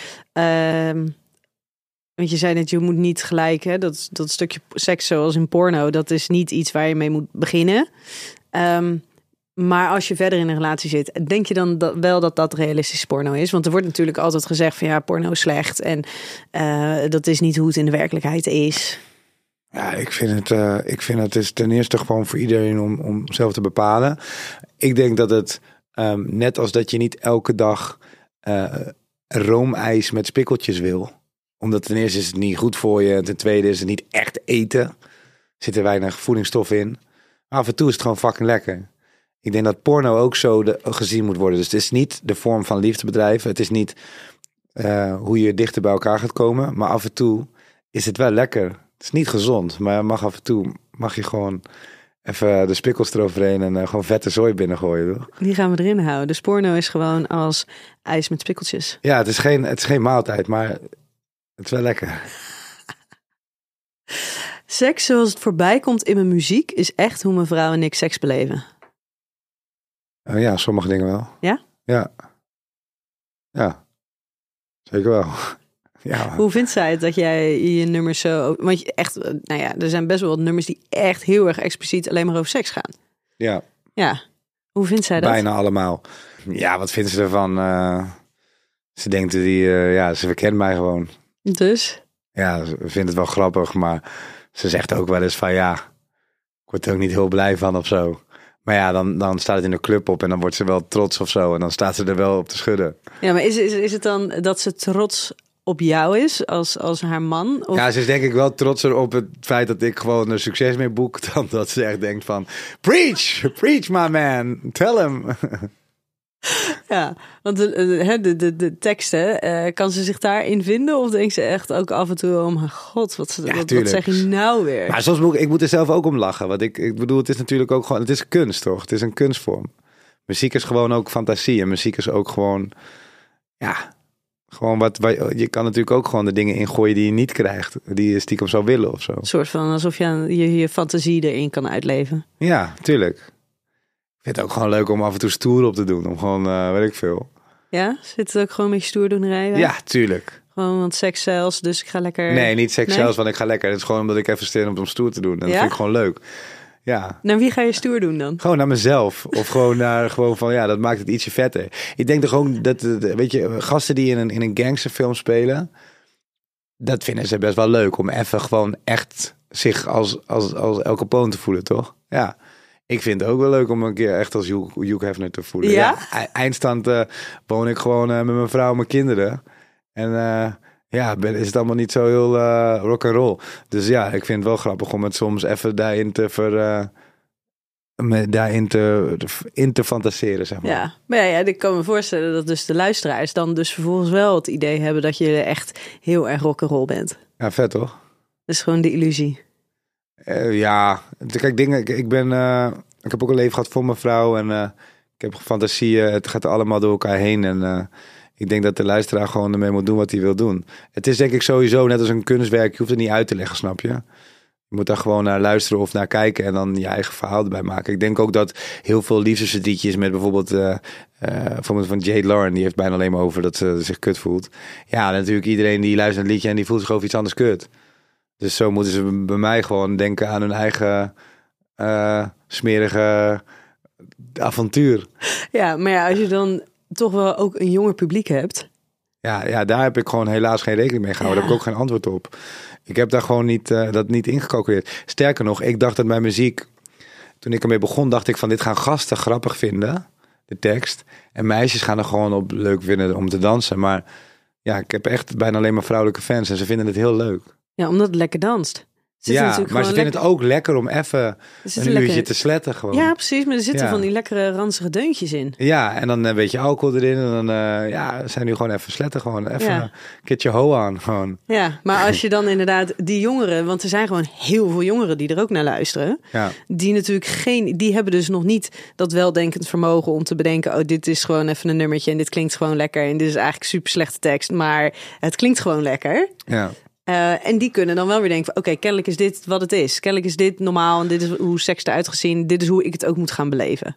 want je zei net, je moet niet gelijk... Hè, dat stukje seks zoals in porno... dat is niet iets waar je mee moet beginnen. Maar als je verder in een relatie zit... denk je dan wel dat dat realistisch porno is? Want er wordt natuurlijk altijd gezegd van... ja, porno is slecht... en dat is niet hoe het in de werkelijkheid is... Ja, ik vind het is ten eerste gewoon voor iedereen om zelf te bepalen. Ik denk dat het, net als dat je niet elke dag roomijs met spikkeltjes wil. Omdat ten eerste is het niet goed voor je. En ten tweede is het niet echt eten. Er zit er weinig voedingsstof in. Maar af en toe is het gewoon fucking lekker. Ik denk dat porno ook zo gezien moet worden. Dus het is niet de vorm van liefdebedrijven. Het is niet hoe je dichter bij elkaar gaat komen. Maar af en toe is het wel lekker. Het is niet gezond, maar af en toe mag je gewoon even de spikkels eroverheen en gewoon vette zooi binnengooien. Toch? Die gaan we erin houden. Dus porno is gewoon als ijs met spikkeltjes. Ja, het is geen maaltijd, maar het is wel lekker. Seks zoals het voorbij komt in mijn muziek is echt hoe mijn vrouw en ik seks beleven. Ja, sommige dingen wel. Ja? Ja. Zeker wel. Ja. Hoe vindt zij het dat jij je nummers zo... Want je echt, er zijn best wel wat nummers die echt heel erg expliciet alleen maar over seks gaan. Ja. Ja. Hoe vindt zij dat? Bijna allemaal. Ja, wat vindt ze ervan? Ze denkt ze verkent mij gewoon. Dus? Ja, ze vindt het wel grappig, maar ze zegt ook wel eens van ik word er ook niet heel blij van of zo. Maar ja, dan staat het in de club op en dan wordt ze wel trots of zo. En dan staat ze er wel op te schudden. Ja, maar is het dan dat ze trots op jou is als haar man? Of... Ja, ze is denk ik wel trotser op het feit dat ik gewoon er succes mee boek, dan dat ze echt denkt van, preach my man, tell him. Ja, want de teksten, kan ze zich daarin vinden? Of denkt ze echt ook af en toe, oh mijn god, wat zeg je nou weer? Maar soms ik moet er zelf ook om lachen. Want ik bedoel, het is natuurlijk ook gewoon, het is kunst toch? Het is een kunstvorm. Muziek is gewoon ook fantasie. En muziek is ook gewoon, ja, gewoon je kan natuurlijk ook gewoon de dingen ingooien die je niet krijgt. Die je stiekem zou willen of zo. Een soort van alsof je fantasie erin kan uitleven. Ja, tuurlijk. Ik vind het ook gewoon leuk om af en toe stoer op te doen. Om gewoon, weet ik veel. Ja? Zit het ook gewoon met je stoerdoenerij? Ja, tuurlijk. Gewoon, want seks zelfs, dus ik ga lekker... Nee, niet seks zelfs, want ik ga lekker. Het is gewoon omdat ik even steen om stoer te doen. En dat vind ik gewoon leuk. Ja. Naar wie ga je stoer doen dan? Gewoon naar mezelf. Of gewoon van, ja, dat maakt het ietsje vetter. Ik denk er gewoon dat, weet je, gasten die in een gangsterfilm spelen, dat vinden ze best wel leuk. Om even gewoon echt zich als El Capone te voelen, toch? Ja. Ik vind het ook wel leuk om een keer echt als Hugh Hefner te voelen. Ja? Eindstand woon ik gewoon met mijn vrouw en mijn kinderen. En is het allemaal niet zo heel rock and roll. Dus ja, ik vind het wel grappig om het soms even daarin te fantaseren, zeg maar. Ja, maar ja, ik kan me voorstellen dat dus de luisteraars dan dus vervolgens wel het idee hebben dat je echt heel erg rock and roll bent. Ja, vet toch? Dat is gewoon de illusie. Ja, kijk, ik heb ook een leven gehad voor mijn vrouw en ik heb fantasieën. Het gaat allemaal door elkaar heen en ik denk dat de luisteraar gewoon ermee moet doen wat hij wil doen. Het is denk ik sowieso net als een kunstwerk. Je hoeft het niet uit te leggen, snap je? Je moet daar gewoon naar luisteren of naar kijken en dan je eigen verhaal erbij maken. Ik denk ook dat heel veel liefdesverdrietjes met bijvoorbeeld van Jade Lauren, die heeft bijna alleen maar over dat ze zich kut voelt. Ja, natuurlijk iedereen die luistert naar het liedje en die voelt zich over iets anders kut. Dus zo moeten ze bij mij gewoon denken aan hun eigen smerige avontuur. Ja, maar ja, als je dan toch wel ook een jonger publiek hebt. Ja, daar heb ik gewoon helaas geen rekening mee gehouden. Daar heb ik ook geen antwoord op. Ik heb daar gewoon niet ingecalculeerd. Sterker nog, ik dacht dat mijn muziek, toen ik ermee begon, dacht ik van dit gaan gasten grappig vinden, de tekst. En meisjes gaan er gewoon op leuk vinden om te dansen. Maar ja, ik heb echt bijna alleen maar vrouwelijke fans en ze vinden het heel leuk. Ja, omdat het lekker danst. Ja, maar ze vinden het ook lekker om even een uurtje te sletten gewoon. Ja, precies. Maar er zitten van die lekkere ranzige deuntjes in. Ja, en dan een beetje alcohol erin. En dan zijn nu gewoon even sletten. Gewoon even een keertje ho aan. Gewoon. Ja, maar als je dan inderdaad die jongeren... Want er zijn gewoon heel veel jongeren die er ook naar luisteren. Ja. Die natuurlijk die hebben dus nog niet dat weldenkend vermogen om te bedenken... oh, dit is gewoon even een nummertje en dit klinkt gewoon lekker. En dit is eigenlijk super slechte tekst, maar het klinkt gewoon lekker. Ja. En die kunnen dan wel weer denken van oké, kennelijk is dit wat het is. Kennelijk is dit normaal en dit is hoe seks eruit gezien. Dit is hoe ik het ook moet gaan beleven.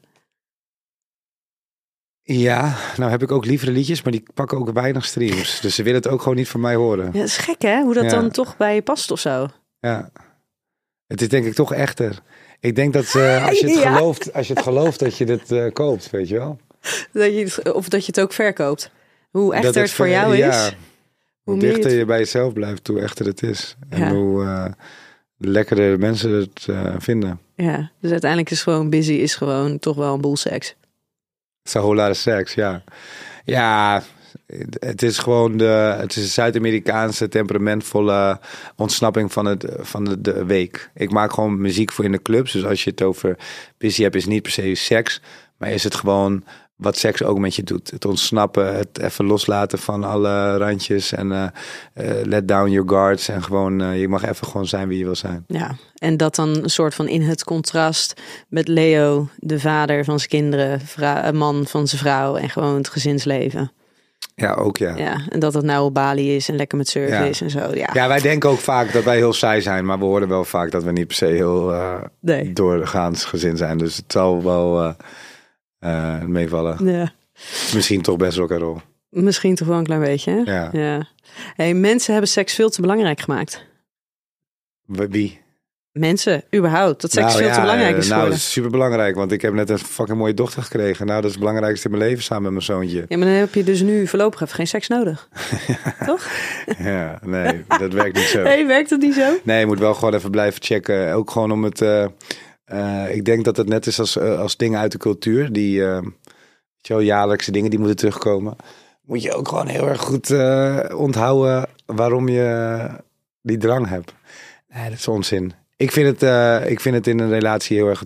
Ja, nou heb ik ook lievere liedjes, maar die pakken ook weinig streams. Dus ze willen het ook gewoon niet van mij horen. Ja, dat is gek hè, hoe dat dan toch bij je past of zo. Ja, het is denk ik toch echter. Ik denk dat als je het gelooft dat je dit koopt, weet je wel. Of dat je het ook verkoopt. Hoe echter het voor jou is. Hoe dichter je bij jezelf blijft, hoe echter het is. En hoe lekkerder mensen het vinden. Ja, dus uiteindelijk is gewoon busy is gewoon toch wel een boel seks. Het is een whole lot of seks, ja. Ja, het is gewoon een Zuid-Amerikaanse temperamentvolle ontsnapping van de week. Ik maak gewoon muziek voor in de clubs. Dus als je het over busy hebt, is het niet per se seks. Maar is het gewoon wat seks ook met je doet. Het ontsnappen, het even loslaten van alle randjes en let down your guards. En gewoon, je mag even gewoon zijn wie je wil zijn. Ja, en dat dan een soort van in het contrast met Leo, de vader van zijn kinderen, een man van zijn vrouw en gewoon het gezinsleven. Ja, ook ja. Ja, en dat het nou op Bali is en lekker met surfen is en zo. Ja, wij denken ook vaak dat wij heel saai zijn, maar we horen wel vaak dat we niet per se heel doorgaans gezin zijn. Dus het zal wel meevallen. Ja. Misschien toch best rock and roll. Misschien toch wel een klein beetje. Hè? Ja. Hey, mensen hebben seks veel te belangrijk gemaakt. Wie? Mensen, überhaupt. Dat seks veel te belangrijk is geworden. Dat is super belangrijk, want ik heb net een fucking mooie dochter gekregen. Nou, dat is het belangrijkste in mijn leven samen met mijn zoontje. Ja, maar dan heb je dus nu voorlopig even geen seks nodig. Toch? Ja, nee, dat werkt niet zo. Nee, werkt het niet zo? Nee, je moet wel gewoon even blijven checken. Ook gewoon om het... ik denk dat het net is als dingen uit de cultuur. Die jaarlijkse dingen die moeten terugkomen. moet je ook gewoon heel erg goed onthouden waarom je die drang hebt. Nee, dat is onzin. Ik vind het in een relatie heel erg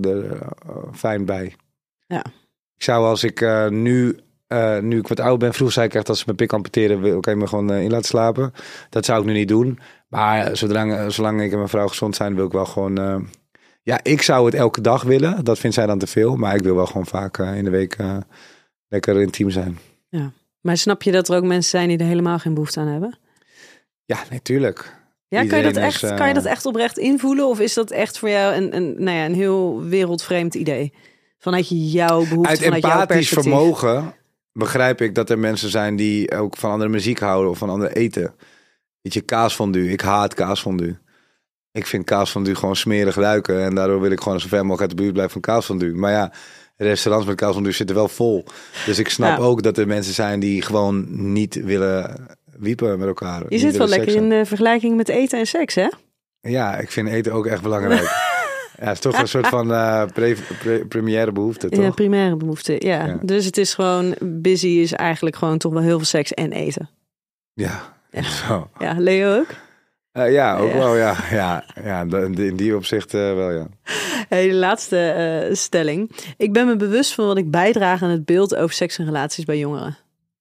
fijn bij. Ja. Ik zou als ik nu ik wat ouder ben, vroeger zei ik echt als ze mijn pik amputeren, kan je me gewoon in laten slapen. Dat zou ik nu niet doen. Maar zolang ik en mijn vrouw gezond zijn, wil ik wel gewoon... ik zou het elke dag willen. Dat vindt zij dan te veel. Maar ik wil wel gewoon vaak in de week lekker intiem zijn. Ja. Maar snap je dat er ook mensen zijn die er helemaal geen behoefte aan hebben? Ja, natuurlijk. Ja, kan je dat echt oprecht invoelen? Of is dat echt voor jou een heel wereldvreemd idee? Vanuit jouw behoefte, uit vanuit jouw empathisch perspectief. vermogen begrijp ik dat er mensen zijn die ook van andere muziek houden of van andere eten. Weet je, kaasfondue. Ik haat kaasfondue. Ik vind kaasfondue gewoon smerig ruiken. En daardoor wil ik gewoon zo ver mogelijk uit de buurt blijven van kaasfondue. Maar ja, restaurants met kaasfondue zitten wel vol. Dus ik snap ook dat er mensen zijn die gewoon niet willen wiepen met elkaar. Je zit wel lekker in de vergelijking met eten en seks, hè? Ja, ik vind eten ook echt belangrijk. Ja, het is toch een soort van primaire behoefte, toch? Ja, primaire behoefte, ja. Dus het is gewoon, busy is eigenlijk gewoon toch wel heel veel seks en eten. Ja. Zo. Ja, Leo ook? Wel, ja. Ja, in die opzicht wel, ja. Hey, de laatste stelling. Ik ben me bewust van wat ik bijdraag aan het beeld over seks en relaties bij jongeren.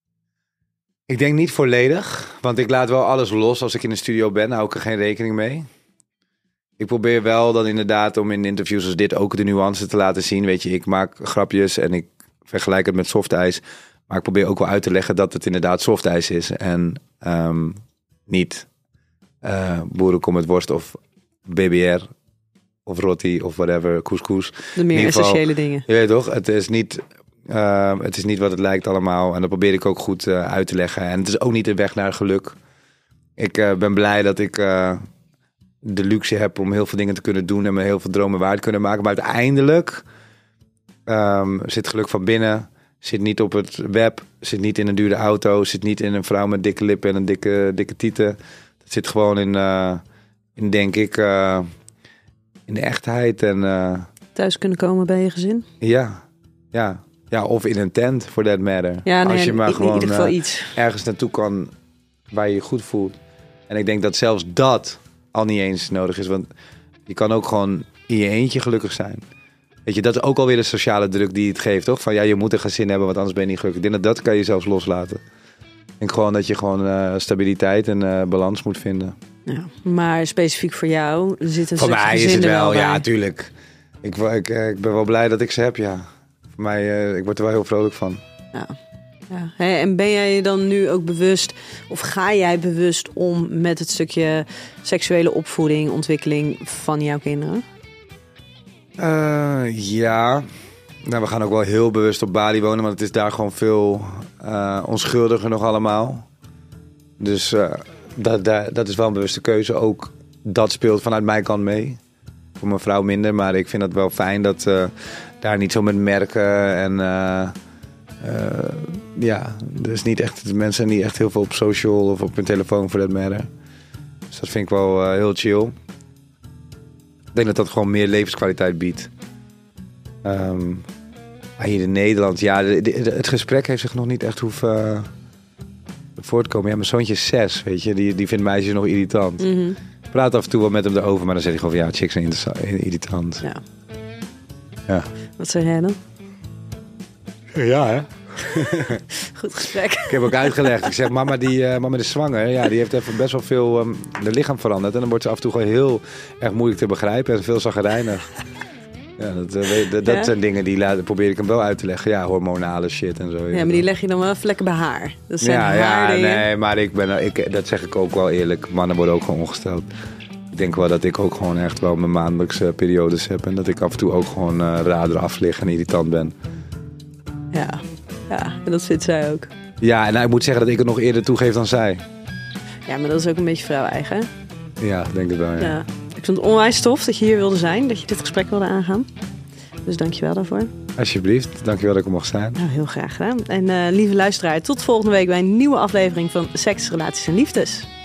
Ik denk niet volledig, want ik laat wel alles los als ik in de studio ben. Hou ik er geen rekening mee. Ik probeer wel dan inderdaad om in interviews als dit ook de nuance te laten zien. Weet je, ik maak grapjes en ik vergelijk het met softijs. Maar ik probeer ook wel uit te leggen dat het inderdaad softijs is. En niet boerenkom met worst of BBR of roti of whatever, couscous. De meer essentiële dingen. Je weet toch, het is niet wat het lijkt allemaal. En dat probeer ik ook goed uit te leggen. En het is ook niet de weg naar geluk. Ik ben blij dat ik de luxe heb om heel veel dingen te kunnen doen en me heel veel dromen waar te kunnen maken. Maar uiteindelijk zit geluk van binnen. Zit niet op het web. Zit niet in een dure auto. Zit niet in een vrouw met dikke lippen en een dikke tieten. Dat zit gewoon in denk ik, in de echtheid. En thuis kunnen komen bij je gezin? Ja, of in een tent, for that matter. Ja, als je maar gewoon in ieder geval iets ergens naartoe kan waar je je goed voelt. En ik denk dat zelfs dat al niet eens nodig is. Want je kan ook gewoon in je eentje gelukkig zijn. Weet je, dat is ook alweer de sociale druk die het geeft, toch? Van ja, je moet een gezin hebben, want anders ben je niet gelukkig. Ik denk dat kan je zelfs loslaten. Ik denk gewoon dat je gewoon stabiliteit en balans moet vinden. Ja, maar specifiek voor jou zit een voor mij gezin is het wel, bij. ja, tuurlijk. Ik ben wel blij dat ik ze heb, ja. Voor mij, ik word er wel heel vrolijk van. Ja. Hey, en ben jij je dan nu ook bewust, of ga jij bewust om met het stukje seksuele opvoeding, ontwikkeling van jouw kinderen? Ja. Nou, we gaan ook wel heel bewust op Bali wonen, want het is daar gewoon veel onschuldiger nog allemaal. Dus dat is wel een bewuste keuze. Ook dat speelt vanuit mijn kant mee. Voor mijn vrouw minder, maar ik vind het wel fijn dat daar niet zo met merken en dus niet echt, mensen zijn niet echt heel veel op social of op hun telefoon voor dat matter. Dus dat vind ik wel heel chill. Ik denk dat dat gewoon meer levenskwaliteit biedt. Maar hier in Nederland, ja, het gesprek heeft zich nog niet echt hoeven voortkomen. Ja, mijn zoontje is 6, weet je, die vindt meisjes nog irritant. Mm-hmm. Ik praat af en toe wel met hem erover, maar dan zegt hij gewoon van ja, chicks zijn irritant. Ja. Wat zeg jij dan? Ja, hè? Goed gesprek. Ik heb ook uitgelegd. Ik zeg, mama is zwanger. Ja, die heeft even best wel veel de lichaam veranderd. En dan wordt ze af en toe gewoon heel erg moeilijk te begrijpen. En veel chagrijnig. Ja, dat zijn dingen die probeer ik hem wel uit te leggen. Ja, hormonale shit en zo. Ja, maar die leg je dan wel even lekker bij haar. Dat zijn haardingen. Nee, maar dat zeg ik ook wel eerlijk. Mannen worden ook gewoon ongesteld. Ik denk wel dat ik ook gewoon echt wel mijn maandelijkse periodes heb. En dat ik af en toe ook gewoon raar eraf lig en irritant ben. Ja, en dat vindt zij ook. Ja, en ik moet zeggen dat ik het nog eerder toegeef dan zij. Ja, maar dat is ook een beetje vrouw-eigen. Ja, denk ik wel, ja. Ik vond het onwijs tof dat je hier wilde zijn. Dat je dit gesprek wilde aangaan. Dus dank je wel daarvoor. Alsjeblieft, dank je wel dat ik er mocht zijn. Nou, heel graag gedaan. En lieve luisteraar, tot volgende week bij een nieuwe aflevering van Seks, Relaties en Liefdes.